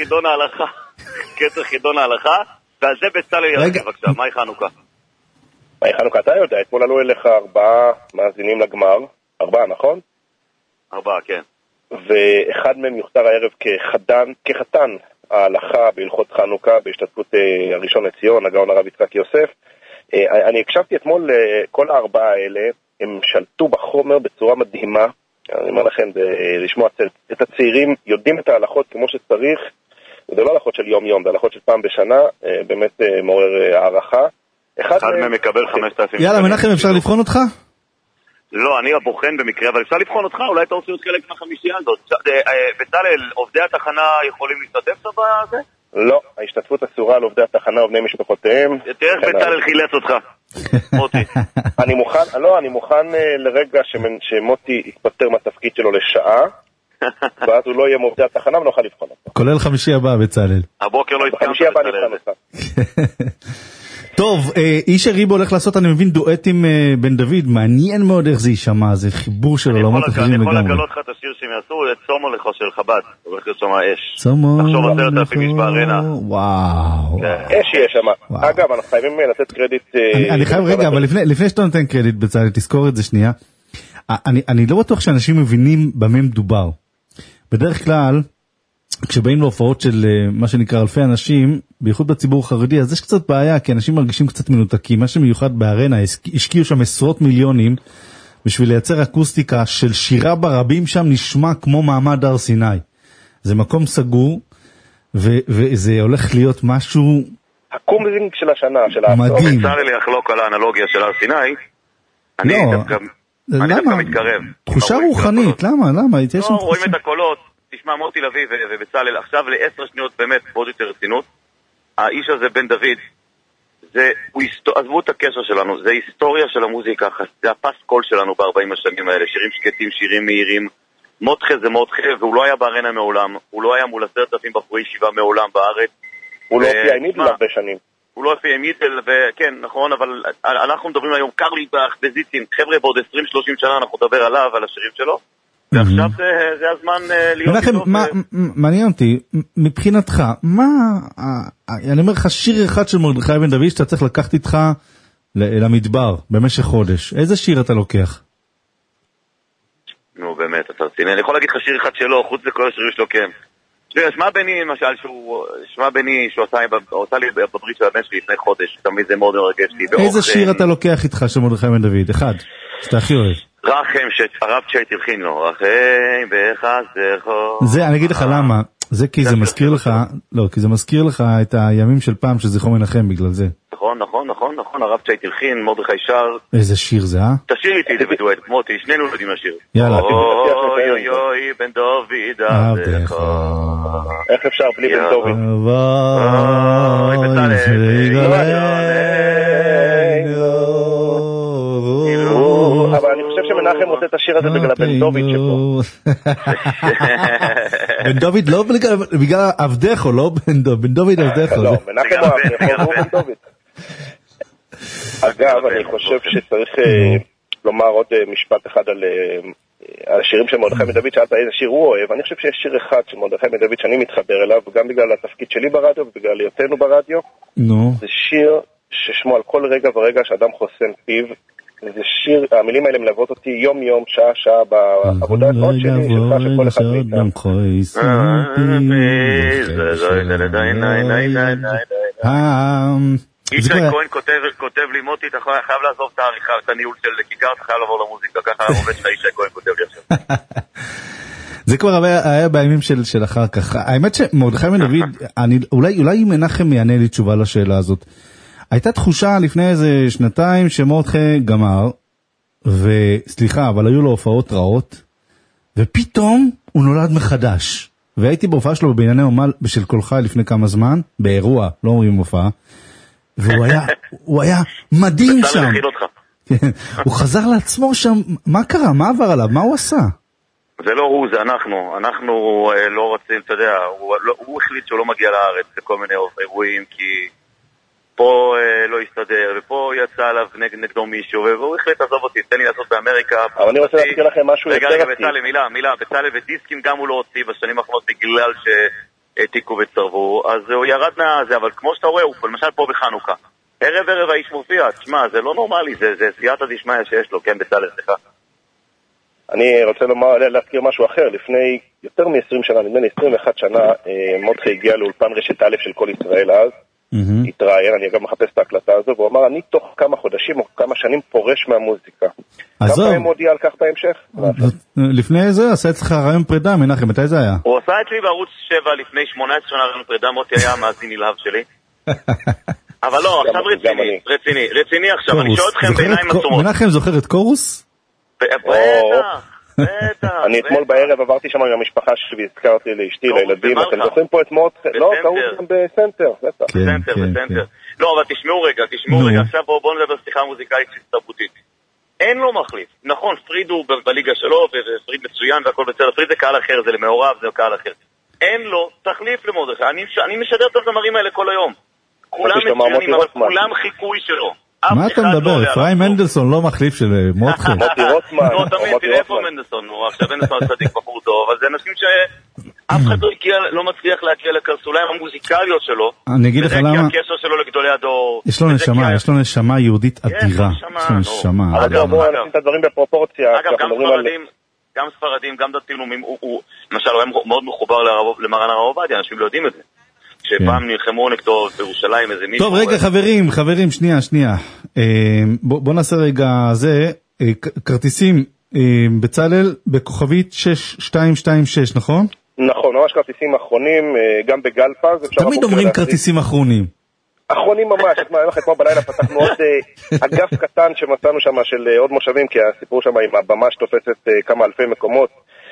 R: חידון ההלכה, ועל זה בצלאל ירחיב עכשיו, מהי חנוכה?
Q: מהי חנוכה, אתה יודע, אתמול עלו אליך 4 מאזינים לגמר, 4, נכון?
R: 4, כן.
Q: ואחד מהם יוכתר הערב כחתן ההלכה בהלכות חנוכה, בהשתתפות הראשון לציון, הגאון הרב יצחק יוסף. אני הקשבתי אתמול לכל 4 האלה, הם שלטו בחומר בצורה מדהימה. אני אומר לכם, לשמוע את הצעירים, יודעים את ההלכות כמו שצריך, זה לא הלכות של יום-יום, זה הלכות של פעם בשנה, באמת מעורר הערכה. אחד
R: מהם מקבל 5,000.
E: יאללה, מנחם, אפשר לבחון אותך?
R: לא, אני הבוחן במקרה, אבל אפשר לבחון אותך, אולי אתה רוצה להיות חלק מהחמישייה הזאת. בצלאל, עובדי התחנה יכולים להשתתף בזה?
Q: לא, ההשתתפות אסורה על עובדי התחנה ובני משפחותיהם.
R: תראה איך בצלאל חילץ אותך, מוטי.
Q: אני מוכן לרגע שמוטי יתפטר מהתפקיד שלו לשעה, ואז הוא לא יהיה מעובדי התחנה ונוכל לבחון אותו.
E: כולל חמישי הבא, בצלאל.
R: הבוקר לא התקמת
Q: חמישי הבא נבחן אותך.
E: טוב, איש הריבו הולך לעשות, אני מבין, דואט עם בן דוד, מעניין מאוד איך זה יישמע, זה חיבור של עולמות אחרים לגמרי.
R: אני יכול לגלות לך את השיר שהם יעשו, את סומו לכו של חב"ד, הולך להיות שם אש.
E: סומו
R: לכו, תחשוב 10,000 איש בארנה.
E: וואו.
Q: אש יהיה שם. אגב, אנחנו חייבים לתת קרדיט.
E: אני חייב רגע, אבל לפני שאתה נותן קרדיט בצלאל, תזכור את זה שנייה. אני לא בטוח שאנשים מבינים במה מדובר. בדרך כלל, כשבאים להופעות של מה שנקרא אלפי אנשים, בייחוד בציבור החרדי, אז יש קצת בעיה, כי אנשים מרגישים קצת מנותקים. מה שמיוחד בארנה, השקיעו שם עשרות מיליונים, בשביל לייצר אקוסטיקה של שירה ברבים שם נשמע כמו מעמד הר סיני. זה מקום סגור, וזה הולך להיות משהו...
Q: הקומזינג של השנה, של
E: מדהים.
R: אפשר לי לחלוק על האנלוגיה של הר סיני. אני דווקא מתקרב.
E: תחושה רוחנית, למה?
R: לא, רואים את הקולות. תשמע, מוטי לוי ובצלאל, עכשיו ל10 שניות באמת מאוד יותר רצינות. האיש הזה, בן דוד, עזבו את הקשר שלנו, זה היסטוריה של המוזיקה, זה הפס קול שלנו ב-40 השנים האלה, שירים שקטים, שירים מהירים. מותחה זה מותחה, והוא לא היה בארנה מעולם, הוא לא היה מול 10,000 בחורי ישיבה מעולם בארץ.
Q: הוא לא הופיע עם מיטל הרבה שנים.
R: הוא לא הופיע עם מיטל, וכן, נכון, אבל אנחנו מדברים היום, קרליבך, בזיצין, חבר'ה, בעוד 20-30 שנה אנחנו נדבר עליו, על השירים שלו. ועכשיו זה הזמן להיות...
E: ולכם, מעניין אותי, מבחינתך, אני אומר לך, שיר אחד של מרדכי בן דוד שאתה צריך לקחת איתך למדבר במשך חודש, איזה שיר אתה לוקח?
R: נו באמת, אתה רציני, אני יכול להגיד לך שיר אחד שלו, חוץ לכל השירים שלו, כן. שמע בני, למשל, שהוא עשה לי בברית של הבן שלי לפני חודש, תמיד זה מאוד מרגש לי.
E: איזה שיר אתה לוקח איתך של מרדכי בן דוד? אחד, שאתה הכי אוהב.
R: רחם, הרב צ'ייט הלחין לו, רחם בחסדךו.
E: זה, אני אגיד לך למה, זה כי זה מזכיר לך, לא, כי זה מזכיר לך את הימים של פעם של זכרו מנחם בגלל זה.
R: נכון, הרב צ'י תלחין, מרדכי שר.
E: איזה שיר זה, אה?
R: תשאיר איתי את זה בדואט, מוטי, שנינו יודעים לשיר.
E: יאללה.
R: אוי, בן דוד, עבדך.
Q: איך אפשר בלי בן דוד?
R: אוי,
Q: אבל אני חושב שמנחם רוצה את השיר הזה בגלל הבן דוד שפה.
E: בן דוד לא בגלל עבדך, לא בן דוד עבדך.
Q: לא, מנחם הוא עבדך, הוא בן דוד. אגב, אני חושב שצריך לומר עוד משפט אחד על השירים של מרדכי בן דוד, שאלת איזה שיר הוא אוהב. אני חושב שיש שיר אחד של מרדכי בן דוד שאני מתחבר אליו, גם בגלל התפקיד שלי ברדיו ובגלל היותנו ברדיו. זה שיר ששמו על כל רגע ורגע שאדם חוסם פיו. זה שיר, המילים האלה מלוות אותי יום יום, שעה בעבודה הזאת שלי, שלך, של כל אחד מאיתם.
R: ישי כהן כותב לי, מוטי, אתה חייב לעזוב את העריכה, את הניהול של כיכר, אתה חייב לעבור למוזיקה, ככה העובד שלך ישי כהן כותב לי עכשיו.
E: זה כבר היה בימים של אחר כך. האמת שמרדכי בן דוד, אולי מנחם יענה לי תשובה לשאלה הזאת. הייתה תחושה לפני איזה שנתיים שמרדכי גמר, וסליחה, אבל היו לו הופעות רעות, ופתאום הוא נולד מחדש. והייתי בהופעה שלו בענייני אומה של כל חי לפני כמה זמן, באירוע, לא אומרים הופעה, והוא היה מדהים שם. הוא חזר לעצמו שם, מה קרה? מה עבר עליו? מה הוא עשה?
R: זה לא הוא, זה אנחנו לא רוצים, אתה יודע, הוא החליט שהוא לא מגיע לארץ לכל מיני אירועים, כי פה לא הסתדר, ופה יצא עליו נגדו מישהו, והוא החליט לעזוב אותי, תן לי לעשות באמריקה. אבל
Q: אני רוצה להזכיר לכם משהו יותר
R: רגע, בצלם, מילה, בצלם ודיסקים גם הוא לא הוציא בשנים האחרונות בגלל שהעתיקו וצרבו, אז הוא ירד מהזה, אבל כמו שאתה רואה, הוא למשל פה בחנוכה, ערב האיש מופיע, תשמע, זה לא נורמלי, זה סייעתא דשמיא שיש לו, כן, בצלם, סליחה.
Q: אני רוצה להזכיר משהו אחר, לפני יותר מ-20 שנה, נדמה לי 21 שנה, מרדכי הגיע לאולפן רשת א' של כל ישראל אז, התראיין, אני גם מחפש את ההקלטה הזו, והוא אמר, אני תוך כמה חודשים או כמה שנים פורש מהמוזיקה. כמה פעמים הודיע על כך בהמשך?
E: לפני זה עשה אצלך רעיון פרידה, מנחם, מתי זה היה?
R: הוא עשה אצלי בערוץ 7 לפני 18 שנה רעיון פרידה, מוטי היה מאזין נלהב שלי. אבל לא, עכשיו רציני עכשיו, אני שואל אתכם בעיניים עצומות.
E: מנחם זוכר את קורוס?
Q: אני אתמול בערב עברתי שם עם המשפחה שלי, הזכרתי לאשתי, לילדים, אתם זוכרים פה את מות? לא, קראו שם בסנטר, בטח.
R: בסנטר. לא, אבל תשמעו רגע, עכשיו בואו נדבר שיחה מוזיקלית תרבותית. אין לו מחליף. נכון, פריד הוא בליגה שלו, ופריד מצוין והכל בסדר, פריד זה קהל אחר, זה למעורב, זה קהל אחר. אין לו תחליף למרדכי. אני משדר את הזמרים האלה כל היום. כולם מצוינים, אבל כולם חיקוי שלו.
E: מה אתה מדבר? אפרים מנדלסון לא מחליף של מרדכי.
Q: מוטי רוטמן.
R: לא, תמיד, תראה איפה מנדלסון, עכשיו מנדלסון צדיק בחור טוב, אבל זה אנשים שאף אחד לא מצליח להגיע לקרסוליים המוזיקליות שלו.
E: אני אגיד לך למה.
R: וזה כי הקשר שלו לגדולי הדור.
E: יש לו נשמה יהודית אדירה. יש לו נשמה.
Q: אגב, בואו נשים את הדברים בפרופורציה.
R: אגב, גם ספרדים, גם דתיים, למשל, הוא היה מאוד מחובר למרן הרב עובדיה, אנשים לא יודעים את זה. שפעם נלחמו נגדו בירושלים איזה מישהו.
E: טוב, רגע, חברים, שנייה. בוא נעשה רגע זה, כרטיסים בצלאל בכוכבית 6226, נכון?
Q: נכון, ממש כרטיסים אחרונים, גם בגלפז.
E: תמיד אומרים כרטיסים אחרונים.
Q: אחרונים ממש, אתמול בלילה פתחנו עוד אגף קטן שמצאנו שם של עוד מושבים, כי הסיפור שם עם הבמה שתופסת כמה אלפי מקומות.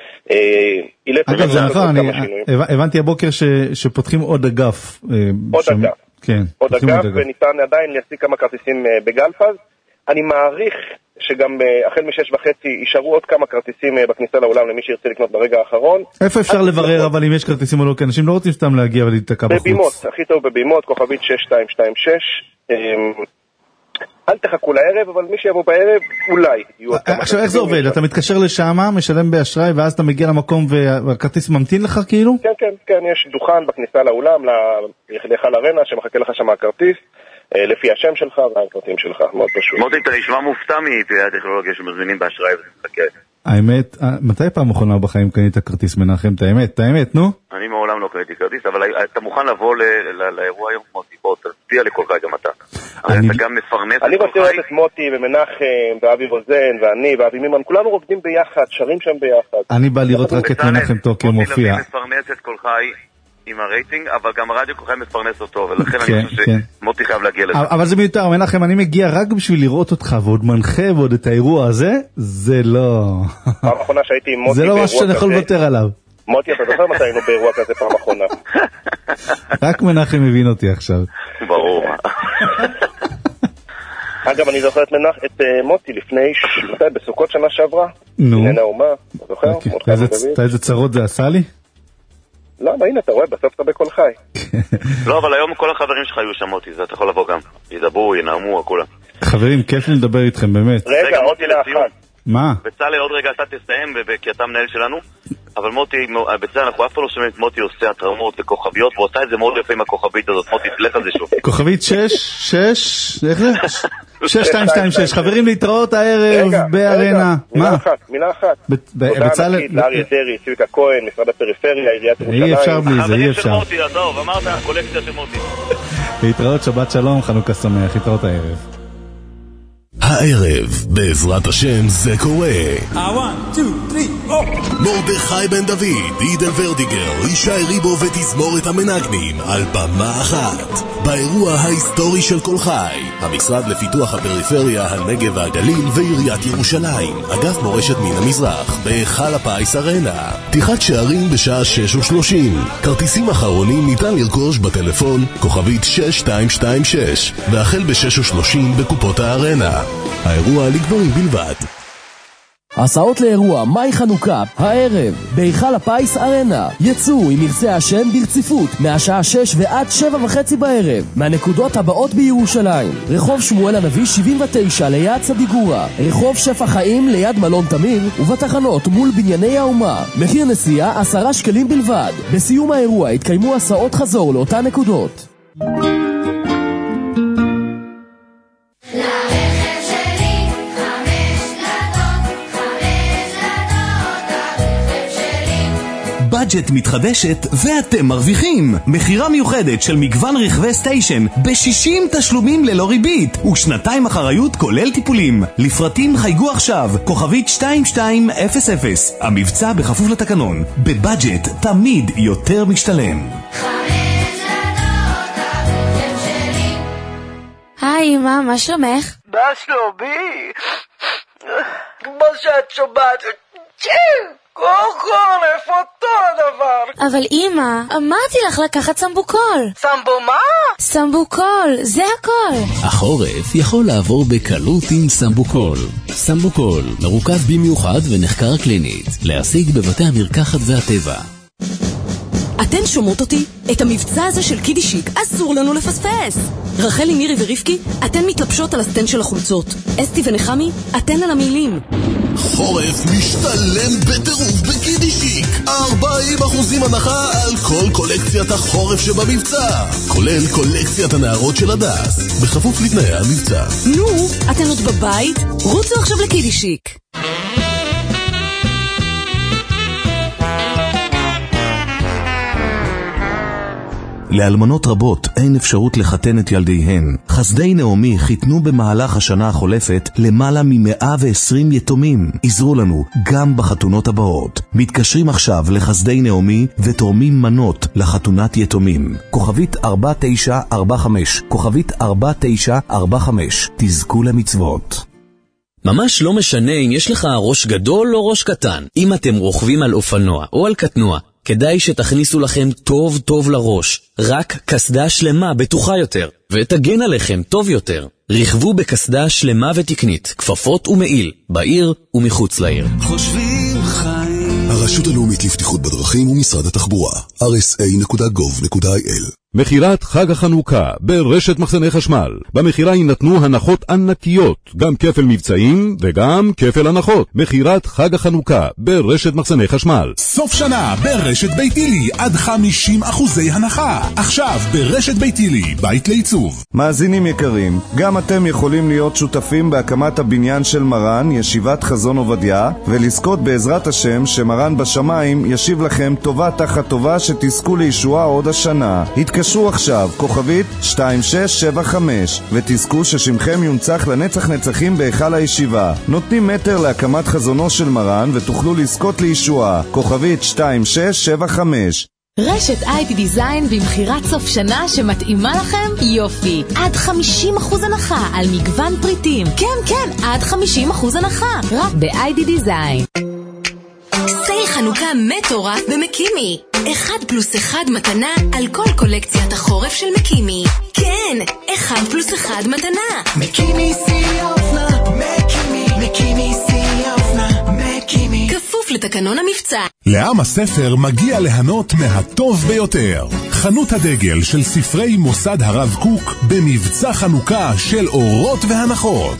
E: אגב, זה נכון, הבנתי הבוקר שפותחים עוד אגף.
Q: עוד אגף, וניתן עדיין להשיג כמה כרטיסים בגלפז. אני מעריך שגם החל מ6:30 יישארו עוד כמה כרטיסים בכניסה לאולם למי שירצה לקנות ברגע האחרון.
E: איפה אפשר לברר אבל אם יש כרטיסים או לא? כי אנשים לא רוצים סתם להגיע ולהתקע בחוץ.
Q: בבימות, הכי טוב בבימות, כוכבית 6226. אל תחכו לערב, אבל מי שיבוא בערב, אולי.
E: עכשיו, איך זה עובד? אתה מתקשר לשם, משלם באשראי, ואז אתה מגיע למקום והכרטיס ממתין לך כאילו?
Q: כן, יש דוכן בכניסה לאולם, להיכל ארנה, שמחכה לך שם הכרטיס, לפי השם שלך והכרטיסים שלך, מאוד פשוט.
R: מוטי, אתה נשמע מופתע מהטכנולוגיה שמזמינים באשראי וזה מחכה.
E: האמת, מתי פעם אחרונה בחיים קנית כרטיס מנחם? את האמת, נו?
R: אני מעולם לא קניתי כרטיס, אבל אתה מוכן לבוא לאירוע היום מוטי, בוא, תצביע לכל חי גם אתה. אתה גם מפרנס.
Q: אני רוצה לראות את מוטי ומנחם ואבי רוזן ואני ואבי מימן, כולנו רוקדים ביחד, שרים שם ביחד.
E: אני בא לראות רק את מנחם טוקר מופיע.
R: מוטי לביא מפרנס את כל חי עם הרייטינג, אבל גם הרדיו כל כך מפרנס אותו, ולכן אני חושב שמוטי חייב להגיע לזה.
E: אבל זה מיותר, מנחם, אני מגיע רק בשביל לראות אותך, ועוד מנחה ועוד את האירוע הזה, זה לא...
Q: פעם אחרונה שהייתי עם מוטי
E: זה לא משהו שאני יכול לוותר עליו.
Q: מוטי, אתה זוכר מתי היינו באירוע כזה פעם אחרונה?
E: רק מנחם מבין אותי עכשיו.
R: ברור.
Q: אגב, אני זוכר את מוטי לפני בסוכות שנה שעברה.
E: נו.
Q: ענייני האומה, אתה זוכר?
E: איזה צרות זה עשה לי?
Q: לא, הנה, אתה רואה, בסוף אתה בכל חי.
R: לא, אבל היום כל החברים שלך היו שם, מוטי, זה אתה יכול לבוא גם. ידברו, ינעמו, הכולם.
E: חברים, כיף לי לדבר איתכם, באמת.
Q: רגע, מוטי לציון.
E: מה?
R: בצלאל, עוד רגע אתה תסיים, כי אתה מנהל שלנו. אבל מוטי, בצלאל, אנחנו אף פעם לא שומעים את מוטי עושה התרמות וכוכביות, והוא עושה את זה מאוד יפה עם הכוכבית הזאת. מוטי, תלך על זה שוב.
E: כוכבית 6, איך זה? 6226, חברים להתראות הערב בארנה.
Q: מילה אחת. תודה ענקית לאריה דרעי, צביקה כהן, משרד הפריפריה, עיריית ירושלים.
E: אי אפשר בלי זה, אי אפשר.
R: חברים של מוטי, עזוב, אמרת, קולקציה של מוטי.
E: להתראות, שבת שלום, חנוכה שמח, להתראות הערב.
A: הערב, בעזרת השם זה קורה.
D: 1, 2, 3,
A: מרדכי בן דוד, עידן ורדיגר, ישי ריבו ותזמורת המנגנים על במה אחת. באירוע ההיסטורי של כל חי, המשרד לפיתוח הפריפריה, הנגב והגליל ועיריית ירושלים, אגף מורשת מן המזרח, בהיכל הפיס ארנה. פתיחת שערים בשעה 6:30. כרטיסים אחרונים ניתן לרכוש בטלפון כוכבית 6226 והחל ב6:30 בקופות הארנה. האירוע לגברים בלבד.
J: הסעות לאירוע מאי חנוכה הערב בהיכל הפיס ארנה. יצאו עם ירצה השם ברציפות מהשעה 6 ועד 7:30 בערב מהנקודות הבאות בירושלים: רחוב שמואל הנביא 79 ליד צדיגורה, רחוב שפע חיים ליד מלון תמיר, ובתחנות מול בנייני האומה. מחיר נסיעה 10 שקלים בלבד. בסיום האירוע התקיימו הסעות חזור לאותן נקודות.
S: בדג'ט מתחדשת ואתם מרוויחים. מחירה מיוחדת של מגוון רכבי סטיישן ב-60 תשלומים ללא ריבית ושנתיים אחריות כולל טיפולים. לפרטים חייגו עכשיו כוכבית 2200. המבצע בכפוף לתקנון. בבדג'ט תמיד יותר משתלם.
T: היי אמא, מה שלומך?
U: מה שלומי? כמו שאת שומעת, קורקול, איפה אותו הדבר?
T: אבל אמא, אמרתי לך לקחת סמבוקול.
U: סמבו מה?
T: סמבוקול, זה הכל.
V: החורף יכול לעבור בקלות עם סמבוקול. סמבוקול מרוכז במיוחד ונחקר קלינית, להשיג בבתי המרקחת והטבע.
W: אתן שומעות אותי? את המבצע הזה של קידישיק אסור לנו לפספס. רחלי, מירי ורבקי, אתן מתלבשות על הסטנד של החולצות. אסתי ונחמי, אתן על המילים.
A: חורף משתלם בטירוף בקידישיק. 40% הנחה על כל קולקציית החורף שבמבצע, כולל קולקציית הנערות של הדס, בכפוף לתנאי המבצע.
W: נו, אתן עוד בבית? רוצו עכשיו לקידישיק.
S: לאלמנות רבות אין אפשרות לחתן את ילדיהן. חסדי נעמי חיתנו במהלך השנה החולפת למעלה מ-120 יתומים. עזרו לנו גם בחתונות הבאות. מתקשרים עכשיו לחסדי נעמי ותורמים מנות לחתונת יתומים. כוכבית 4945, כוכבית 4945. תזכו למצוות.
V: ממש לא משנה אם יש לך ראש גדול או ראש קטן. אם אתם רוכבים על אופנוע או על קטנוע, כדאי שתכניסו לכם טוב טוב לראש. רק קסדה שלמה בטוחה יותר, ותגן עליכם טוב יותר. רכבו בקסדה שלמה ותקנית, כפפות ומעיל, בעיר ומחוץ לעיר.
A: חושבים חיים. הרשות הלאומית לבטיחות בדרכים ומשרד התחבורה, rsa.gov.il.
K: מחירת חג החנוכה ברשת מחסני חשמל. במחירה יינתנו הנחות ענקיות, גם כפל מבצעים וגם כפל הנחות. מחירת חג החנוכה ברשת מחסני חשמל.
M: סוף שנה ברשת ביתילי עד 50% הנחה. עכשיו ברשת ביתילי, בית לעיצוב.
X: מאזינים יקרים, גם אתם יכולים להיות שותפים בהקמת הבניין של מרן, ישיבת חזון עובדיה, ולזכות בעזרת השם שמרן בשמיים ישיב לכם טובה תחת טובה שתזכו לישועה עוד השנה. התקשרו עכשיו, כוכבית 2675, ותזכו ששמכם יונצח לנצח נצחים בהיכל הישיבה. נותנים מטר להקמת חזונו של מרן ותוכלו לזכות לישועה. כוכבית 2675.
N: רשת IT דיזיין במחירת סוף שנה שמתאימה לכם? יופי! עד 50% הנחה על מגוון פריטים. כן, עד 50% הנחה. רק ב-ID דיזיין.
W: סייל חנוכה מטורף במקימי. 1+1 מתנה על כל קולקציית החורף של מקימי. כן, 1+1 מתנה.
G: מקימי שיא האופנה, מקימי שיא האופנה, מקימי.
W: כפוף לתקנון המבצע.
M: לעם הספר מגיע ליהנות מהטוב ביותר. חנות הדגל של ספרי מוסד הרב קוק במבצע חנוכה של אורות והנחות.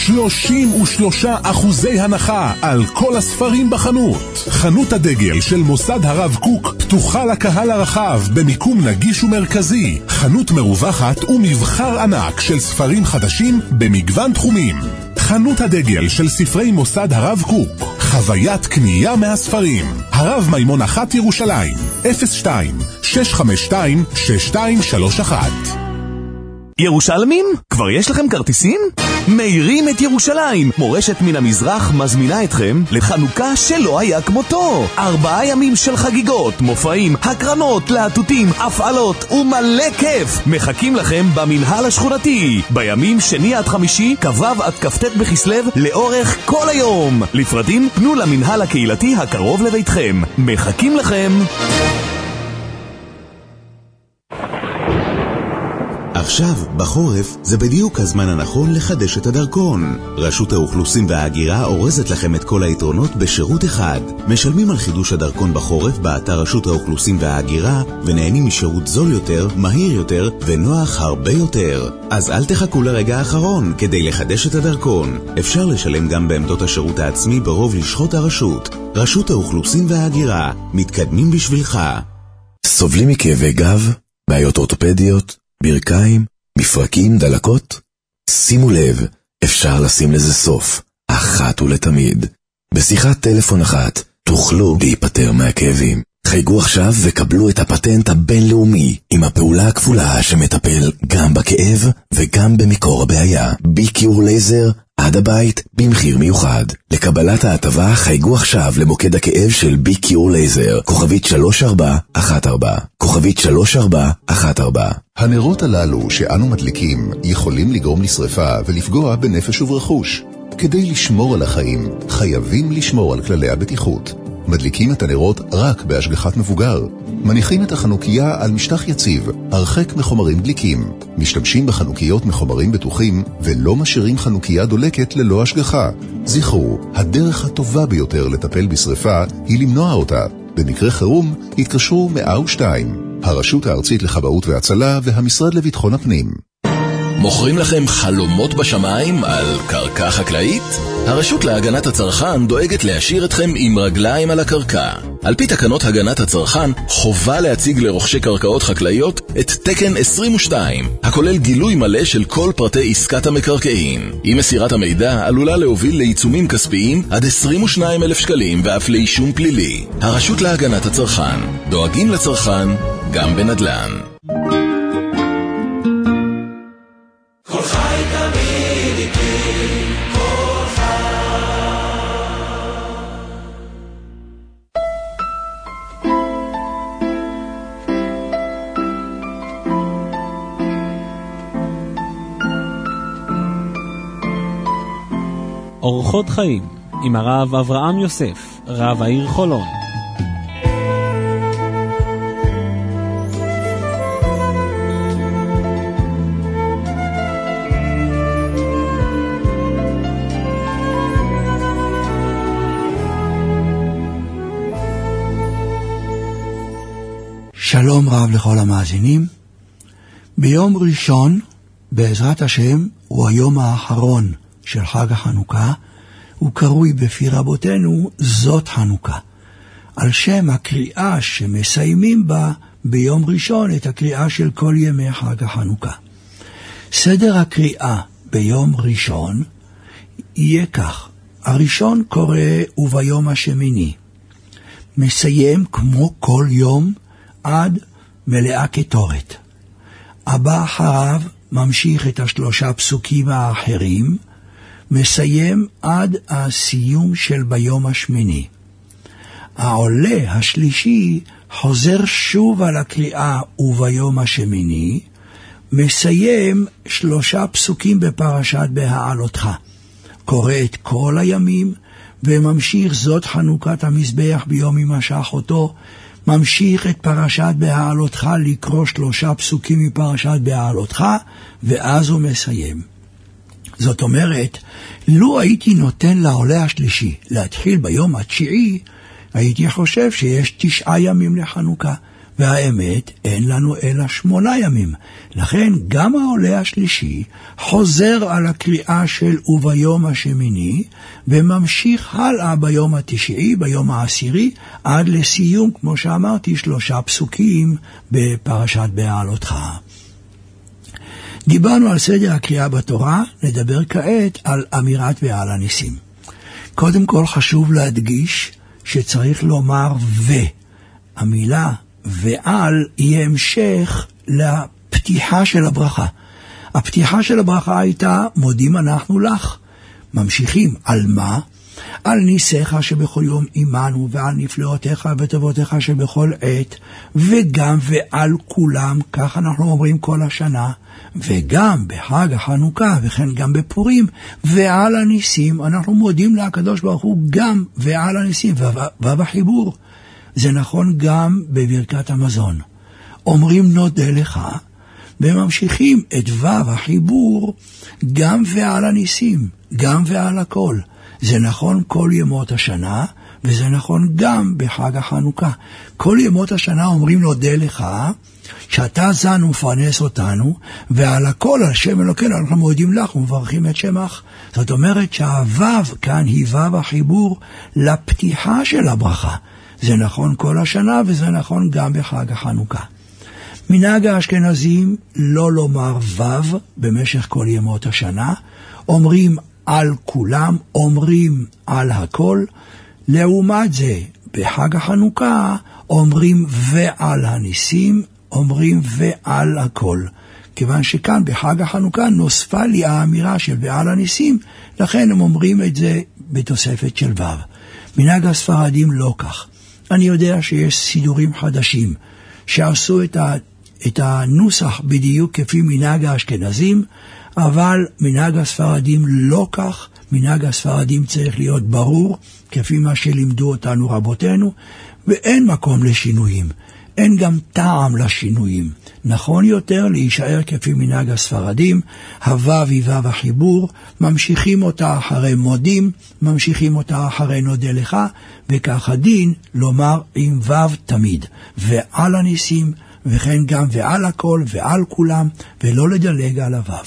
M: 33% הנחה על כל הספרים בחנות. חנות הדגל של מוסד הרב קוק פתוחה לקהל הרחב במיקום נגיש ומרכזי. חנות מרווחת ומבחר ענק של ספרים חדשים במגוון תחומים. חנות הדגל של ספרי מוסד הרב קוק. חוויית קנייה מהספרים. הרב מימון 1 ירושלים 02-652-6231.
S: ירושלמים? כבר יש לכם כרטיסים? מאירים את ירושלים! מורשת מן המזרח מזמינה אתכם לחנוכה שלא היה כמותו. 4 ימים של חגיגות, מופעים, הקרנות, להטוטים, הפעלות ומלא כיף. מחכים לכם במנהל השכונתי. בימים שני עד חמישי, כ"ו עד כ"ט בכסלו, לאורך כל היום. לפרטים פנו למנהל הקהילתי הקרוב לביתכם. מחכים לכם.
B: עכשיו, בחורף, זה בדיוק הזמן הנכון לחדש את הדרכון. רשות האוכלוסין וההגירה אורזת לכם את כל היתרונות בשירות אחד. משלמים על חידוש הדרכון בחורף באתר רשות האוכלוסין וההגירה, ונהנים משירות זול יותר, מהיר יותר, ונוח הרבה יותר. אז אל תחכו לרגע האחרון כדי לחדש את הדרכון. אפשר לשלם גם בעמדות השירות העצמי ברוב לשכות הרשות. רשות האוכלוסין וההגירה, מתקדמים בשבילך.
A: סובלים מכאבי גב, בעיות אורתופדיות, ברכיים, מפרקים, דלקות? שימו לב, אפשר לשים לזה סוף, אחת ולתמיד. בשיחת טלפון אחת תוכלו להיפטר מהכאבים. חייגו עכשיו וקבלו את הפטנט הבינלאומי עם הפעולה הכפולה שמטפל גם בכאב וגם במקור הבעיה. בי-קיור לייזר עד הבית במחיר מיוחד. לקבלת ההטבה חייגו עכשיו למוקד הכאב של בי-קיור לייזר, כוכבית 3414, כוכבית 3414.
C: הנרות הללו שאנו מדליקים יכולים לגרום לשריפה ולפגוע בנפש וברכוש. כדי לשמור על החיים, חייבים לשמור על כללי הבטיחות. מדליקים את הנרות רק בהשגחת מבוגר. מניחים את החנוכיה על משטח יציב, הרחק מחומרים דליקים. משתמשים בחנוכיות מחומרים בטוחים, ולא משאירים חנוכיה דולקת ללא השגחה. זכרו, הדרך הטובה ביותר לטפל בשריפה היא למנוע אותה. במקרה חירום, התקשרו 102. הרשות הארצית לכבאות והצלה והמשרד לביטחון הפנים.
A: מוכרים לכם חלומות בשמיים על קרקע חקלאית? הרשות להגנת הצרכן דואגת להשאיר אתכם עם רגליים על הקרקע. על פי תקנות הגנת הצרכן, חובה להציג לרוכשי קרקעות חקלאיות את תקן 22, הכולל גילוי מלא של כל פרטי עסקת המקרקעין. עם מסירת המידע עלולה להוביל לעיצומים כספיים עד 22,000 שקלים ואף לאישום פלילי. הרשות להגנת הצרכן, דואגים לצרכן גם בנדל"ן.
G: כל חי תמיד איתי, כל
F: אורחות חיים עם הרב אברהם יוסף, רב העיר חולון.
H: שלום רב לכל המאזינים. ביום ראשון, בעזרת השם, הוא היום האחרון של חג החנוכה, הוא קרוי בפי רבותינו זאת חנוכה, על שם הקריאה שמסיימים בה ביום ראשון את הקריאה של כל ימי חג החנוכה. סדר הקריאה ביום ראשון יהיה כך: הראשון קורא וביום השמיני, מסיים כמו כל יום עד מלאה כתורת. הבא אחריו ממשיך את 3 פסוקים האחרים, מסיים עד הסיום של ביום השמיני. העולה השלישי חוזר שוב על הקריאה וביום השמיני, מסיים 3 פסוקים בפרשת בהעלותך. קורא את כל הימים, וממשיך זאת חנוכת המזבח ביום ימשך אותו, ממשיך את פרשת בהעלותך לקרוא 3 פסוקים מפרשת בהעלותך, ואז הוא מסיים. זאת אומרת, לו הייתי נותן לעולה השלישי להתחיל ביום התשיעי, הייתי חושב שיש 9 ימים לחנוכה, והאמת אין לנו אלא 8 ימים. לכן גם העולה השלישי חוזר על הקריאה של וביום השמיני, וממשיך הלאה ביום התשיעי, ביום העשירי, עד לסיום, כמו שאמרתי, 3 פסוקים בפרשת בהעלותך. דיברנו על סדר הקריאה בתורה, נדבר כעת על אמירת ועל הניסים. קודם כל חשוב להדגיש שצריך לומר המילה ועל היא המשך לפתיחה של הברכה. הפתיחה של הברכה הייתה מודים אנחנו לך. ממשיכים על מה? על ניסיך שבכל יום עמנו, ועל נפלאותיך וטובותיך שבכל עת, וגם ועל כולם, כך אנחנו אומרים כל השנה, וגם בחג החנוכה, וכן גם בפורים, ועל הניסים, אנחנו מודים לקדוש ברוך הוא גם ועל הניסים, ובחיבור. זה נכון גם בברכת המזון. אומרים נודה לך, וממשיכים את החיבור גם ועל הניסים, גם ועל הכל. זה נכון כל ימות השנה, וזה נכון גם בחג החנוכה. כל ימות השנה אומרים נודה לך, שאתה זן ומפרנס אותנו, ועל הכל, על שם אלוקינו, אנחנו מודים לך ומברכים את שמך. זאת אומרת שהוו כאן היא וו החיבור לפתיחה של הברכה. זה נכון כל השנה, וזה נכון גם בחג החנוכה. מנהג האשכנזים לא לומר וו במשך כל ימות השנה, אומרים על כולם, אומרים על הכל. לעומת זה, בחג החנוכה אומרים ועל הניסים, אומרים ועל הכל. כיוון שכאן בחג החנוכה נוספה לי האמירה של ועל הניסים, לכן הם אומרים את זה בתוספת של וו. מנהג הספרדים לא כך. אני יודע שיש סידורים חדשים שעשו את הנוסח בדיוק כפי מנהג האשכנזים, אבל מנהג הספרדים לא כך. מנהג הספרדים צריך להיות ברור, כפי מה שלימדו אותנו רבותינו, ואין מקום לשינויים. אין גם טעם לשינויים. נכון יותר להישאר כפי מנהג הספרדים, הוו היא וו החיבור, ממשיכים אותה אחרי מודים, ממשיכים אותה אחרי נודה לך, וכך הדין לומר עם וו תמיד, ועל הניסים, וכן גם ועל הכל ועל כולם, ולא לדלג על הוו.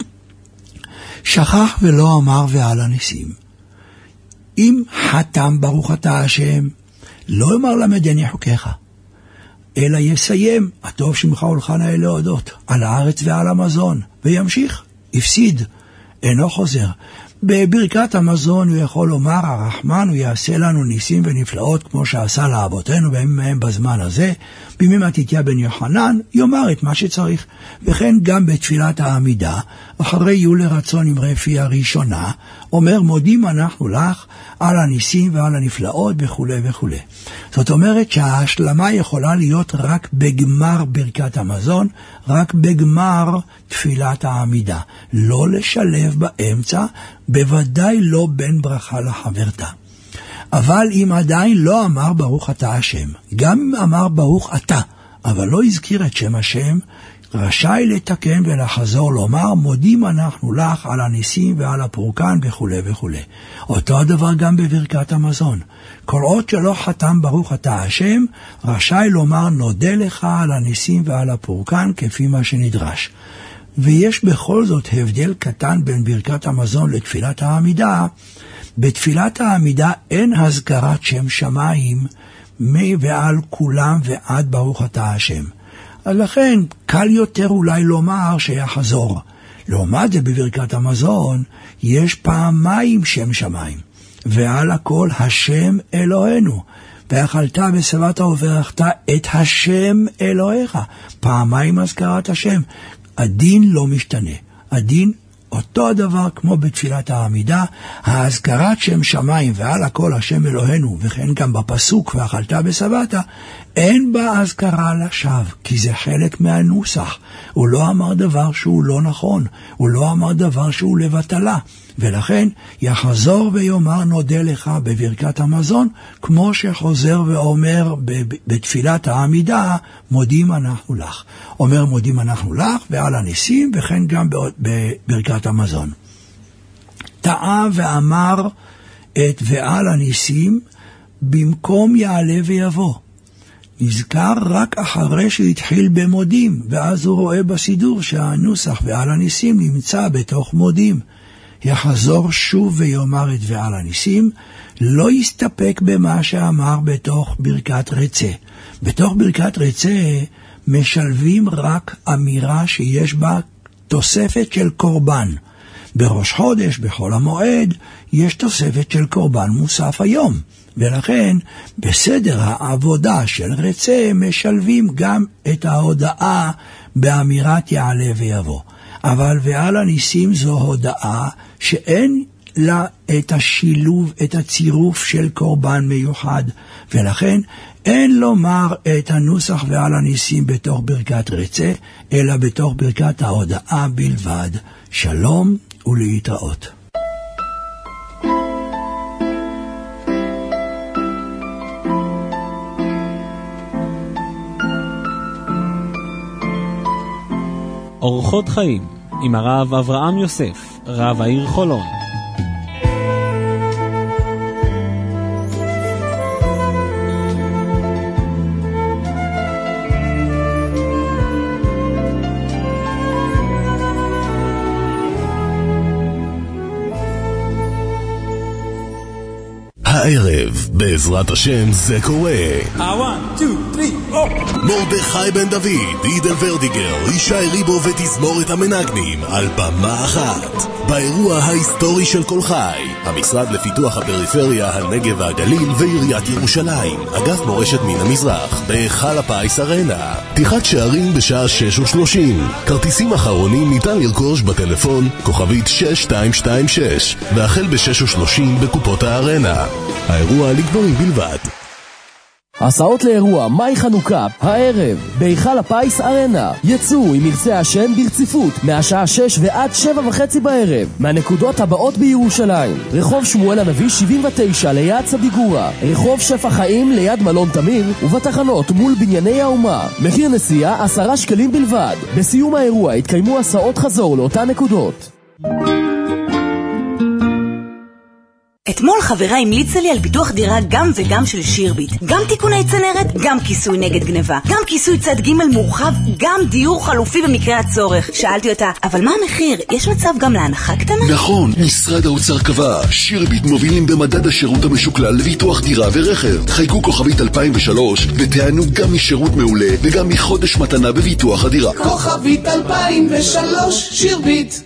H: שכח ולא אמר ועל הניסים. אם חתם ברוך אתה השם, לא אמר למדני חוקיך, אלא יסיים, הטוב שמך ולך נאה להודות, על הארץ ועל המזון, וימשיך, הפסיד, אינו חוזר. בברכת המזון הוא יכול לומר, הרחמן הוא יעשה לנו ניסים ונפלאות כמו שעשה לאבותינו בימים מהם בזמן הזה. בימי מתתיה בן יוחנן יאמר את מה שצריך. וכן גם בתפילת העמידה, אחרי יהיו לרצון אמרי פי הראשונה, אומר מודים אנחנו לך על הניסים ועל הנפלאות וכו' וכו'. זאת אומרת שההשלמה יכולה להיות רק בגמר ברכת המזון, רק בגמר תפילת העמידה. לא לשלב באמצע, בוודאי לא בין ברכה לחברתה. אבל אם עדיין לא אמר ברוך אתה השם, גם אם אמר ברוך אתה, אבל לא הזכיר את שם השם, רשאי לתקן ולחזור לומר, מודים אנחנו לך על הניסים ועל הפורקן וכו' וכו'. אותו הדבר גם בברכת המזון. כל עוד שלא חתם ברוך אתה השם, רשאי לומר נודה לך על הניסים ועל הפורקן כפי מה שנדרש. ויש בכל זאת הבדל קטן בין ברכת המזון לתפילת העמידה. בתפילת העמידה אין הזכרת שם שמיים ועל כולם ועד ברוך אתה השם. אז לכן קל יותר אולי לומר שיחזור. לעומת זה בברכת המזון יש פעמיים שם שמיים, ועל הכל השם אלוהינו, ואכלת ושבעת וברכת את השם אלוהיך. פעמיים הזכרת השם. הדין לא משתנה. הדין אותו הדבר כמו בתפילת העמידה, ההזכרת שם שמיים ועל הכל השם אלוהינו, וכן גם בפסוק ואכלת ושבעת, אין בה אזכרה לשווא, כי זה חלק מהנוסח. הוא לא אמר דבר שהוא לא נכון, הוא לא אמר דבר שהוא לבטלה, ולכן יחזור ויאמר נודה לך בברכת המזון, כמו שחוזר ואומר בתפילת העמידה, מודים אנחנו לך. אומר מודים אנחנו לך ועל הניסים, וכן גם בברכת המזון. טעה ואמר את ועל הניסים במקום יעלה ויבוא. נזכר רק אחרי שהתחיל במודים, ואז הוא רואה בסידור שהנוסח ועל הניסים נמצא בתוך מודים. יחזור שוב ויאמר את ועל הניסים, לא יסתפק במה שאמר בתוך ברכת רצה. בתוך ברכת רצה משלבים רק אמירה שיש בה תוספת של קורבן. בראש חודש, בחול המועד, יש תוספת של קורבן מוסף היום. ולכן בסדר העבודה של רצה משלבים גם את ההודעה באמירת יעלה ויבוא. אבל ועל הניסים זו הודעה שאין לה את השילוב, את הצירוף של קורבן מיוחד, ולכן אין לומר את הנוסח ועל הניסים בתוך ברכת רצה, אלא בתוך ברכת ההודעה בלבד. שלום ולהתראות.
F: אורחות חיים עם הרב אברהם יוסף, רב העיר חולון.
A: הערב, בעזרת השם זה קורה.
D: 1, 2, 3,
A: מרדכי בן דוד, עידן ורדיגר, ישי ריבו ותזמורת המנגנים על במה אחת. באירוע ההיסטורי של כל חי, המשרד לפיתוח הפריפריה, הנגב והגליל ועיריית ירושלים, אגף מורשת מן המזרח, בהיכל הפיס ארנה. פתיחת שערים בשעה 6:30. כרטיסים אחרונים ניתן לרכוש בטלפון כוכבית 6226 והחל ב6:30 בקופות הארנה. האירוע לגברים בלבד.
J: הסעות לאירוע מאי חנוכה הערב בהיכל הפיס ארנה. יצאו עם מרצה השם ברציפות מהשעה 6 ועד 7:30 בערב מהנקודות הבאות בירושלים: רחוב שמואל הנביא 79 ליד צדיגורה, רחוב שפע חיים ליד מלון תמיר, ובתחנות מול בנייני האומה. מחיר נסיעה 10 שקלים בלבד. בסיום האירוע התקיימו הסעות חזור לאותן נקודות.
I: אתמול חברה המליצה לי על ביטוח דירה גם וגם של שירביט. גם תיקוני צנרת, גם כיסוי נגד גניבה, גם כיסוי צד ג' מורחב, גם דיור חלופי במקרה הצורך. שאלתי אותה, אבל מה המחיר? יש מצב גם להנחה קטנה?
A: נכון, משרד האוצר קבע. שירביט מובילים במדד השירות המשוקלל לביטוח דירה ורכב. חייגו כוכבית 2003 ותענו גם משירות מעולה וגם מחודש מתנה בביטוח הדירה.
G: כוכבית 2003, שירביט.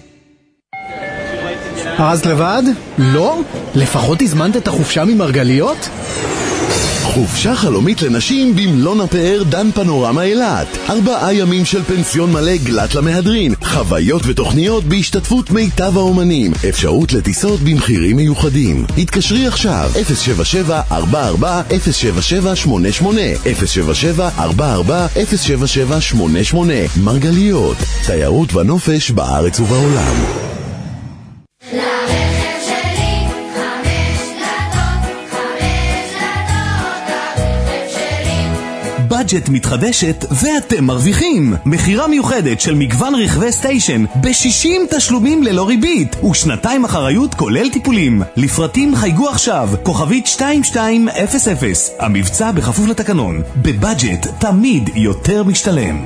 L: אז לבד? לא? לפחות הזמנת את החופשה ממרגליות?
A: חופשה חלומית לנשים במלון הפאר דן פנורמה אילת. 4 ימים של פנסיון מלא גלת למהדרין, חוויות ותוכניות בהשתתפות מיטב האומנים, אפשרות לטיסות במחירים מיוחדים. התקשרי עכשיו 077-44-077-88 077-44-077-88. מרגליות, תיירות ונופש בארץ ובעולם.
S: בדג'ט מתחדשת ואתם מרוויחים. מחירה מיוחדת של מגוון רכבי סטיישן ב-60 תשלומים ללא ריבית ושנתיים אחריות כולל טיפולים. לפרטים חייגו עכשיו כוכבית 2200. המבצע בכפוף לתקנון. בבדג'ט תמיד יותר משתלם.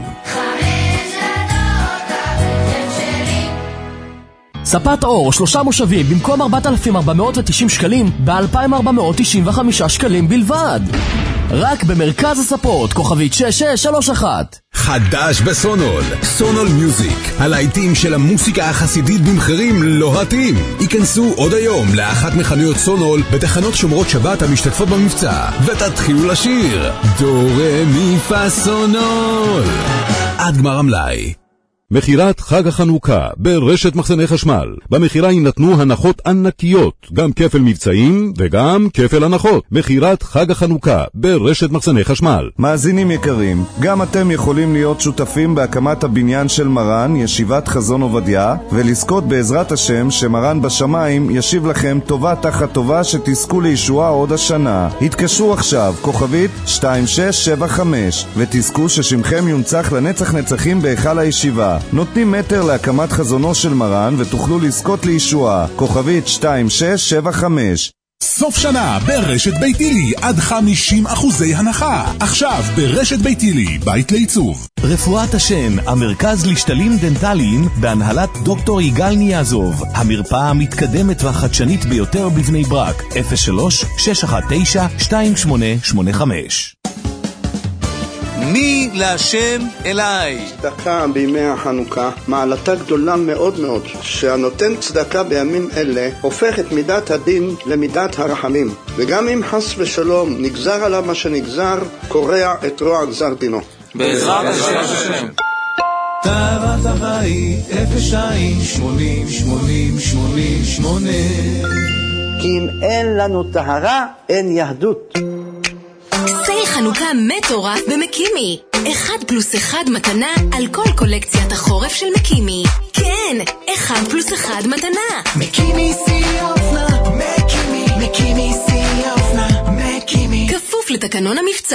J: ספת אור 3 מושבים במקום 4,490 שקלים ב-2,495 שקלים בלבד. רק במרכז הספות, כוכבית 6631.
K: חדש בסונול, סונול מיוזיק, הלהיטים של המוסיקה החסידית במחירים לוהטים. ייכנסו עוד היום לאחת מחנויות סונול בתחנות שומרות שבת המשתתפות במבצע, ותתחילו לשיר דו רה מי פה סונול עד גמר המלאי. מחירת חג החנוכה ברשת מחסני חשמל. במחירה יינתנו הנחות ענקיות, גם כפל מבצעים וגם כפל הנחות. מחירת חג החנוכה ברשת מחסני חשמל.
X: מאזינים יקרים, גם אתם יכולים להיות שותפים בהקמת הבניין של מרן, ישיבת חזון עובדיה, ולזכות בעזרת השם שמרן בשמיים ישיב לכם טובה תחת טובה שתזכו לישועה עוד השנה. התקשרו עכשיו, כוכבית 2675, ותזכו ששמכם יונצח לנצח נצחים בהיכל הישיבה. נותנים מטר להקמת חזונו של מרן ותוכלו לזכות לישועה. כוכבית 2675.
M: סוף שנה ברשת ביתילי עד 50% הנחה. עכשיו ברשת ביתילי, בית לעיצוב.
S: רפואת השן, המרכז לשתלים דנטליים בהנהלת דוקטור יגאל ניאזוב. המרפאה המתקדמת והחדשנית ביותר בבני ברק. 03-619-2885.
O: מי להשם אליי.
P: צדקה בימי החנוכה מעלתה גדולה מאוד מאוד, שהנותן צדקה בימים אלה הופך את מידת הדין למידת הרחמים, וגם אם חס ושלום נגזר עליו מה שנגזר, קורע את רוע גזר דינו.
O: בעזרת השם.
G: טהרת הבית 02-80-80-80-8.
P: כי אם אין לנו טהרה, אין יהדות.
N: סייל חנוכה מטורף במקימי. 1+1 מתנה על כל קולקציית החורף של מקימי. כן, 1+1 מתנה.
G: מקימי שיא האופנה, מקימי שיא האופנה, מקימי.
N: כפוף לתקנון המבצע.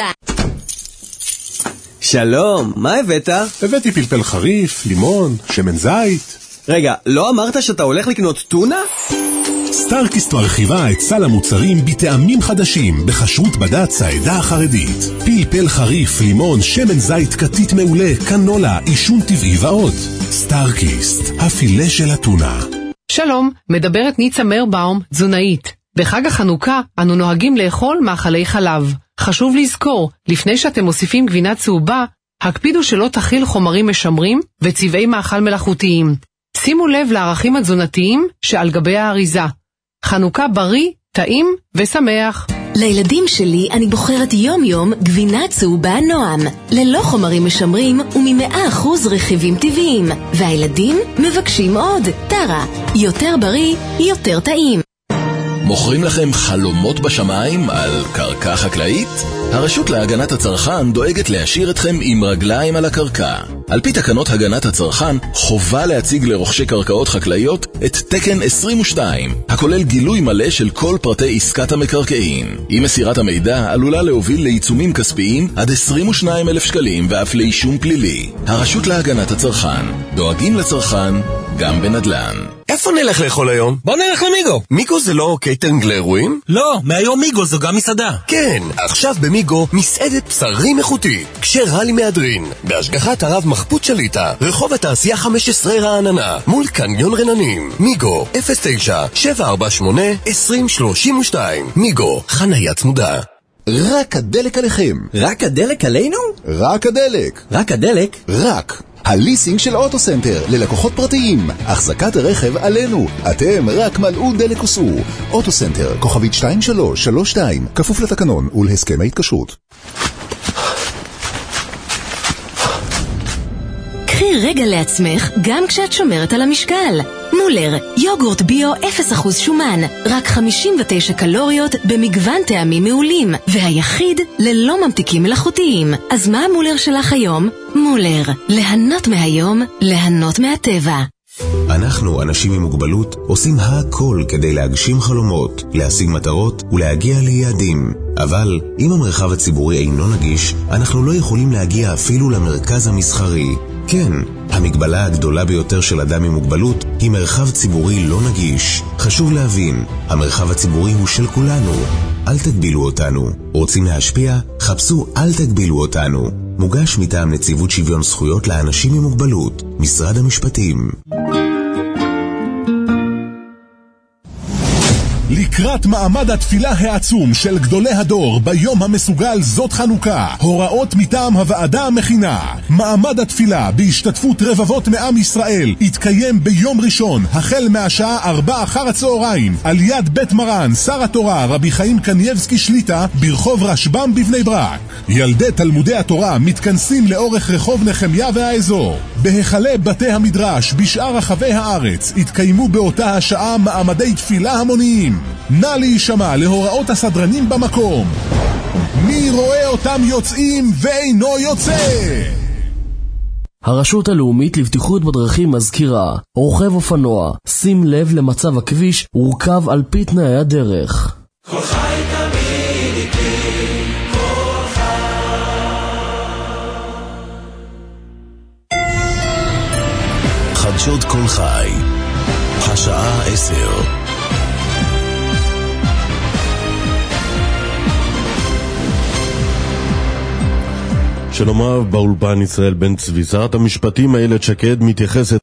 Q: שלום, מה הבאת?
M: הבאתי פלפל חריף, לימון, שמן זית.
Q: רגע, לא אמרת שאתה הולך לקנות טונה?
M: סטארקיסט מרחיבה את סל המוצרים בטעמים חדשים בכשרות בד"ץ העדה החרדית. פלפל חריף, לימון, שמן זית קטית מעולה, קנולה, עישון טבעי ועוד. סטארקיסט, הפילה של הטונה.
R: שלום, מדברת ניצה מרבאום, תזונאית. בחג החנוכה אנו נוהגים לאכול מאכלי חלב. חשוב לזכור, לפני שאתם מוסיפים גבינה צהובה, הקפידו שלא תכיל חומרים משמרים וצבעי מאכל מלאכותיים. שימו לב לערכים התזונתיים שעל גבי האריזה. חנוכה בריא, טעים ושמח.
N: לילדים שלי אני בוחרת יום יום גבינה צהובה נועם, ללא חומרים משמרים ומ100% רכיבים טבעיים, והילדים מבקשים עוד. טרה, יותר בריא, יותר טעים.
A: מוכרים לכם חלומות בשמיים על קרקע חקלאית? הרשות להגנת הצרכן דואגת להשאיר אתכם עם רגליים על הקרקע. על פי תקנות הגנת הצרכן, חובה להציג לרוכשי קרקעות חקלאיות את תקן 22, הכולל גילוי מלא של כל פרטי עסקת המקרקעין. עם מסירת המידע עלולה להוביל לעיצומים כספיים עד 22,000 שקלים ואף לאישום פלילי. הרשות להגנת הצרכן, דואגים לצרכן גם בנדל"ן.
Y: איפה נלך לאכול היום?
J: בוא נלך למיגו.
Y: מיגו זה לא קייטרינג לאירועים?
J: לא, מהיום מיגו זו גם מסעדה.
Y: כן, עכשיו במיגו מסעדת בשרים איכותית, כשרה לי מהדרין, בהשגחת הרב מחפות שליטה, רחוב התעשייה 15 רעננה, מול קניון רננים. מיגו 09-748-2032. מיגו, חניה צמודה.
C: רק הדלק עליכם.
Q: רק הדלק עלינו?
C: רק הדלק.
Q: רק הדלק?
C: רק. הליסינג של אוטוסנטר ללקוחות פרטיים. החזקת הרכב עלינו. אתם רק מלאו דלק וסעו. אוטוסנטר, כוכבית 2332, כפוף לתקנון ולהסכם ההתקשרות.
N: קחי רגע לעצמך גם כשאת שומרת על המשקל. מולר, יוגורט ביו 0% שומן, רק 59 קלוריות במגוון טעמים מעולים, והיחיד ללא ממתיקים מלאכותיים. אז מה המולר שלך היום? מולר, ליהנות מהיום, ליהנות מהטבע.
B: אנחנו, אנשים עם מוגבלות, עושים הכל כדי להגשים חלומות, להשיג מטרות ולהגיע ליעדים. אבל אם המרחב הציבורי אינו נגיש, אנחנו לא יכולים להגיע אפילו למרכז המסחרי. כן, המגבלה הגדולה ביותר של אדם עם מוגבלות היא מרחב ציבורי לא נגיש. חשוב להבין, המרחב הציבורי הוא של כולנו. אל תגבילו אותנו. רוצים להשפיע? חפשו אל תגבילו אותנו. מוגש מטעם נציבות שוויון זכויות לאנשים עם מוגבלות, משרד המשפטים.
M: לקראת מעמד התפילה העצום של גדולי הדור ביום המסוגל זאת חנוכה, הוראות מטעם הוועדה המכינה. מעמד התפילה בהשתתפות רבבות מעם ישראל יתקיים ביום ראשון החל מהשעה 4 אחר הצהריים על יד בית מרן שר התורה רבי חיים קנייבסקי שליטה ברחוב רשב"ם בבני ברק. ילדי תלמודי התורה מתכנסים לאורך רחוב נחמיה והאזור. בהיכלי בתי המדרש בשאר רחבי הארץ יתקיימו באותה השעה מעמדי תפילה המוניים. נא להישמע להוראות הסדרנים במקום. מי רואה אותם יוצאים ואינו יוצא?
J: הרשות הלאומית לבטיחות בדרכים מזכירה, רוכב אופנוע, שים לב למצב הכביש ורכב על פי תנאי הדרך.
G: כל חי תמיד איתי, כל חי.
A: חדשות כל חי, השעה 10.
E: שלום רב, באולפן ישראל בן צבי. שרת המשפטים איילת שקד מתייחסת